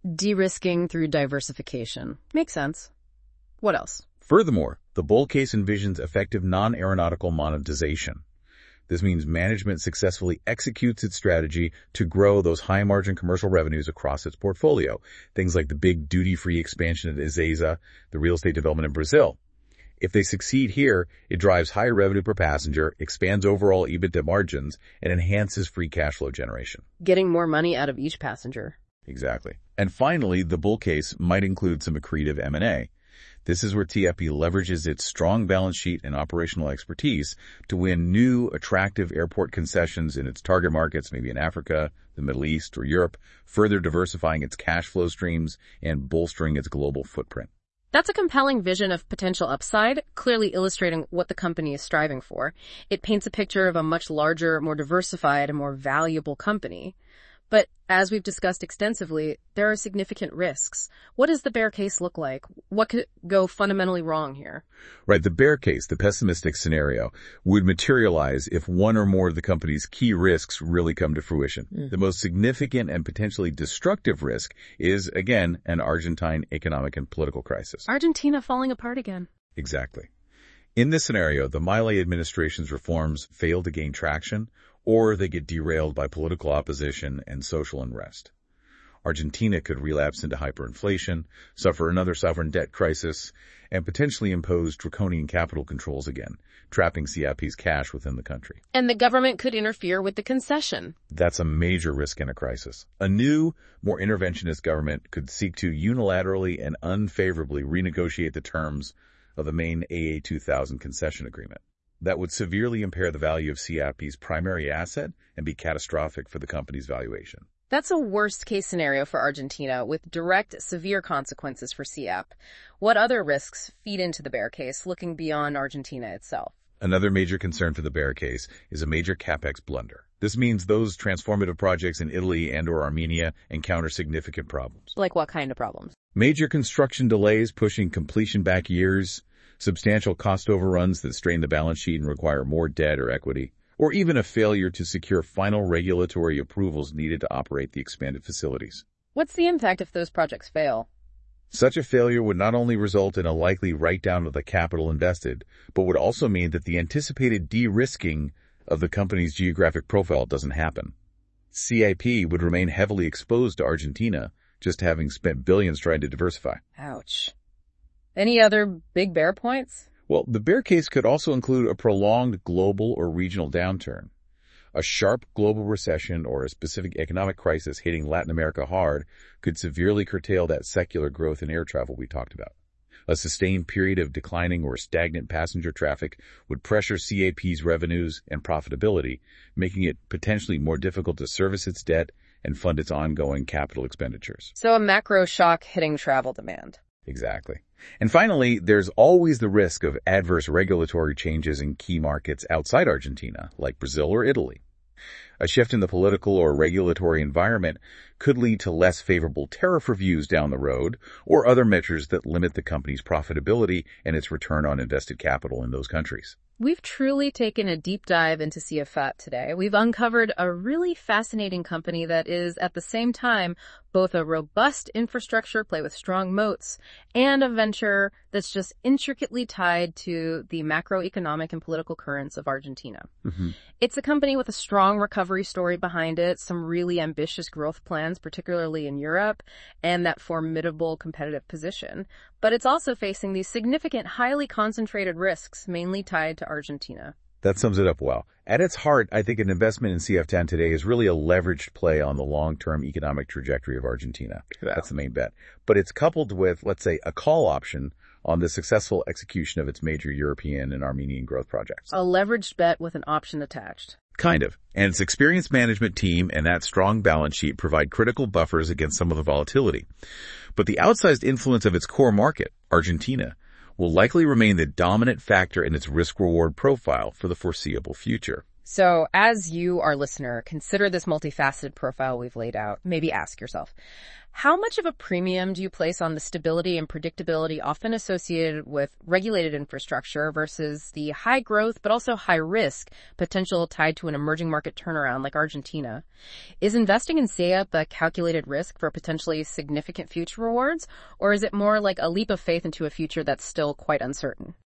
De-risking through diversification. Makes sense. What else? Furthermore, the bull case envisions effective non-aeronautical monetization. This means management successfully executes its strategy to grow those high-margin commercial revenues across its portfolio, things like the big duty-free expansion at Ezeiza, the real estate development in Brazil. If they succeed here, it drives higher revenue per passenger, expands overall EBITDA margins, and enhances free cash flow generation. Getting more money out of each passenger. Exactly. And finally, the bull case might include some accretive M and A. This is where T F P leverages its strong balance sheet and operational expertise to win new, attractive airport concessions in its target markets, maybe in Africa, the Middle East, or Europe, further diversifying its cash flow streams and bolstering its global footprint. That's a compelling vision of potential upside, clearly illustrating what the company is striving for. It paints a picture of a much larger, more diversified, and more valuable company. But as we've discussed extensively, there are significant risks. What does the bear case look like? What could go fundamentally wrong here? Right. The bear case, the pessimistic scenario, would materialize if one or more of the company's key risks really come to fruition. Mm. The most significant and potentially destructive risk is, again, an Argentine economic and political crisis. Argentina falling apart again. Exactly. In this scenario, the Milei administration's reforms fail to gain traction, or they get derailed by political opposition and social unrest. Argentina could relapse into hyperinflation, suffer another sovereign debt crisis, and potentially impose draconian capital controls again, trapping C I P's cash within the country. And the government could interfere with the concession. That's a major risk in a crisis. A new, more interventionist government could seek to unilaterally and unfavorably renegotiate the terms of the main A A two thousand concession agreement. That would severely impair the value of C I P's primary asset and be catastrophic for the company's valuation. That's a worst-case scenario for Argentina, with direct, severe consequences for C I P. What other risks feed into the bear case, looking beyond Argentina itself? Another major concern for the bear case is a major capex blunder. This means those transformative projects in Italy and or Armenia encounter significant problems. Like what kind of problems? Major construction delays pushing completion back years, substantial cost overruns that strain the balance sheet and require more debt or equity, or even a failure to secure final regulatory approvals needed to operate the expanded facilities. What's the impact if those projects fail? Such a failure would not only result in a likely write-down of the capital invested, but would also mean that the anticipated de-risking of the company's geographic profile doesn't happen. C I P would remain heavily exposed to Argentina, just having spent billions trying to diversify. Ouch. Any other big bear points? Well, the bear case could also include a prolonged global or regional downturn. A sharp global recession or a specific economic crisis hitting Latin America hard could severely curtail that secular growth in air travel we talked about. A sustained period of declining or stagnant passenger traffic would pressure C I P's revenues and profitability, making it potentially more difficult to service its debt and fund its ongoing capital expenditures. So a macro shock hitting travel demand. Exactly. And finally, there's always the risk of adverse regulatory changes in key markets outside Argentina, like Brazil or Italy. A shift in the political or regulatory environment could lead to less favorable tariff reviews down the road, or other measures that limit the company's profitability and its return on invested capital in those countries. We've truly taken a deep dive into C F A T today. We've uncovered a really fascinating company that is, at the same time, both a robust infrastructure play with strong moats and a venture that's just intricately tied to the macroeconomic and political currents of Argentina. Mm-hmm. It's a company with a strong recovery story behind it, some really ambitious growth plans, particularly in Europe, and that formidable competitive position. But it's also facing these significant, highly concentrated risks, mainly tied to Argentina. That sums it up well. At its heart, I think an investment in C F T A N today is really a leveraged play on the long-term economic trajectory of Argentina. That's the main bet. But it's coupled with, let's say, a call option on the successful execution of its major European and Armenian growth projects. A leveraged bet with an option attached. Kind of. And its experienced management team and that strong balance sheet provide critical buffers against some of the volatility. But the outsized influence of its core market, Argentina, will likely remain the dominant factor in its risk-reward profile for the foreseeable future. So as you, our listener, consider this multifaceted profile we've laid out, maybe ask yourself, how much of a premium do you place on the stability and predictability often associated with regulated infrastructure versus the high growth but also high risk potential tied to an emerging market turnaround like Argentina? Is investing in S E A P a calculated risk for potentially significant future rewards, or is it more like a leap of faith into a future that's still quite uncertain?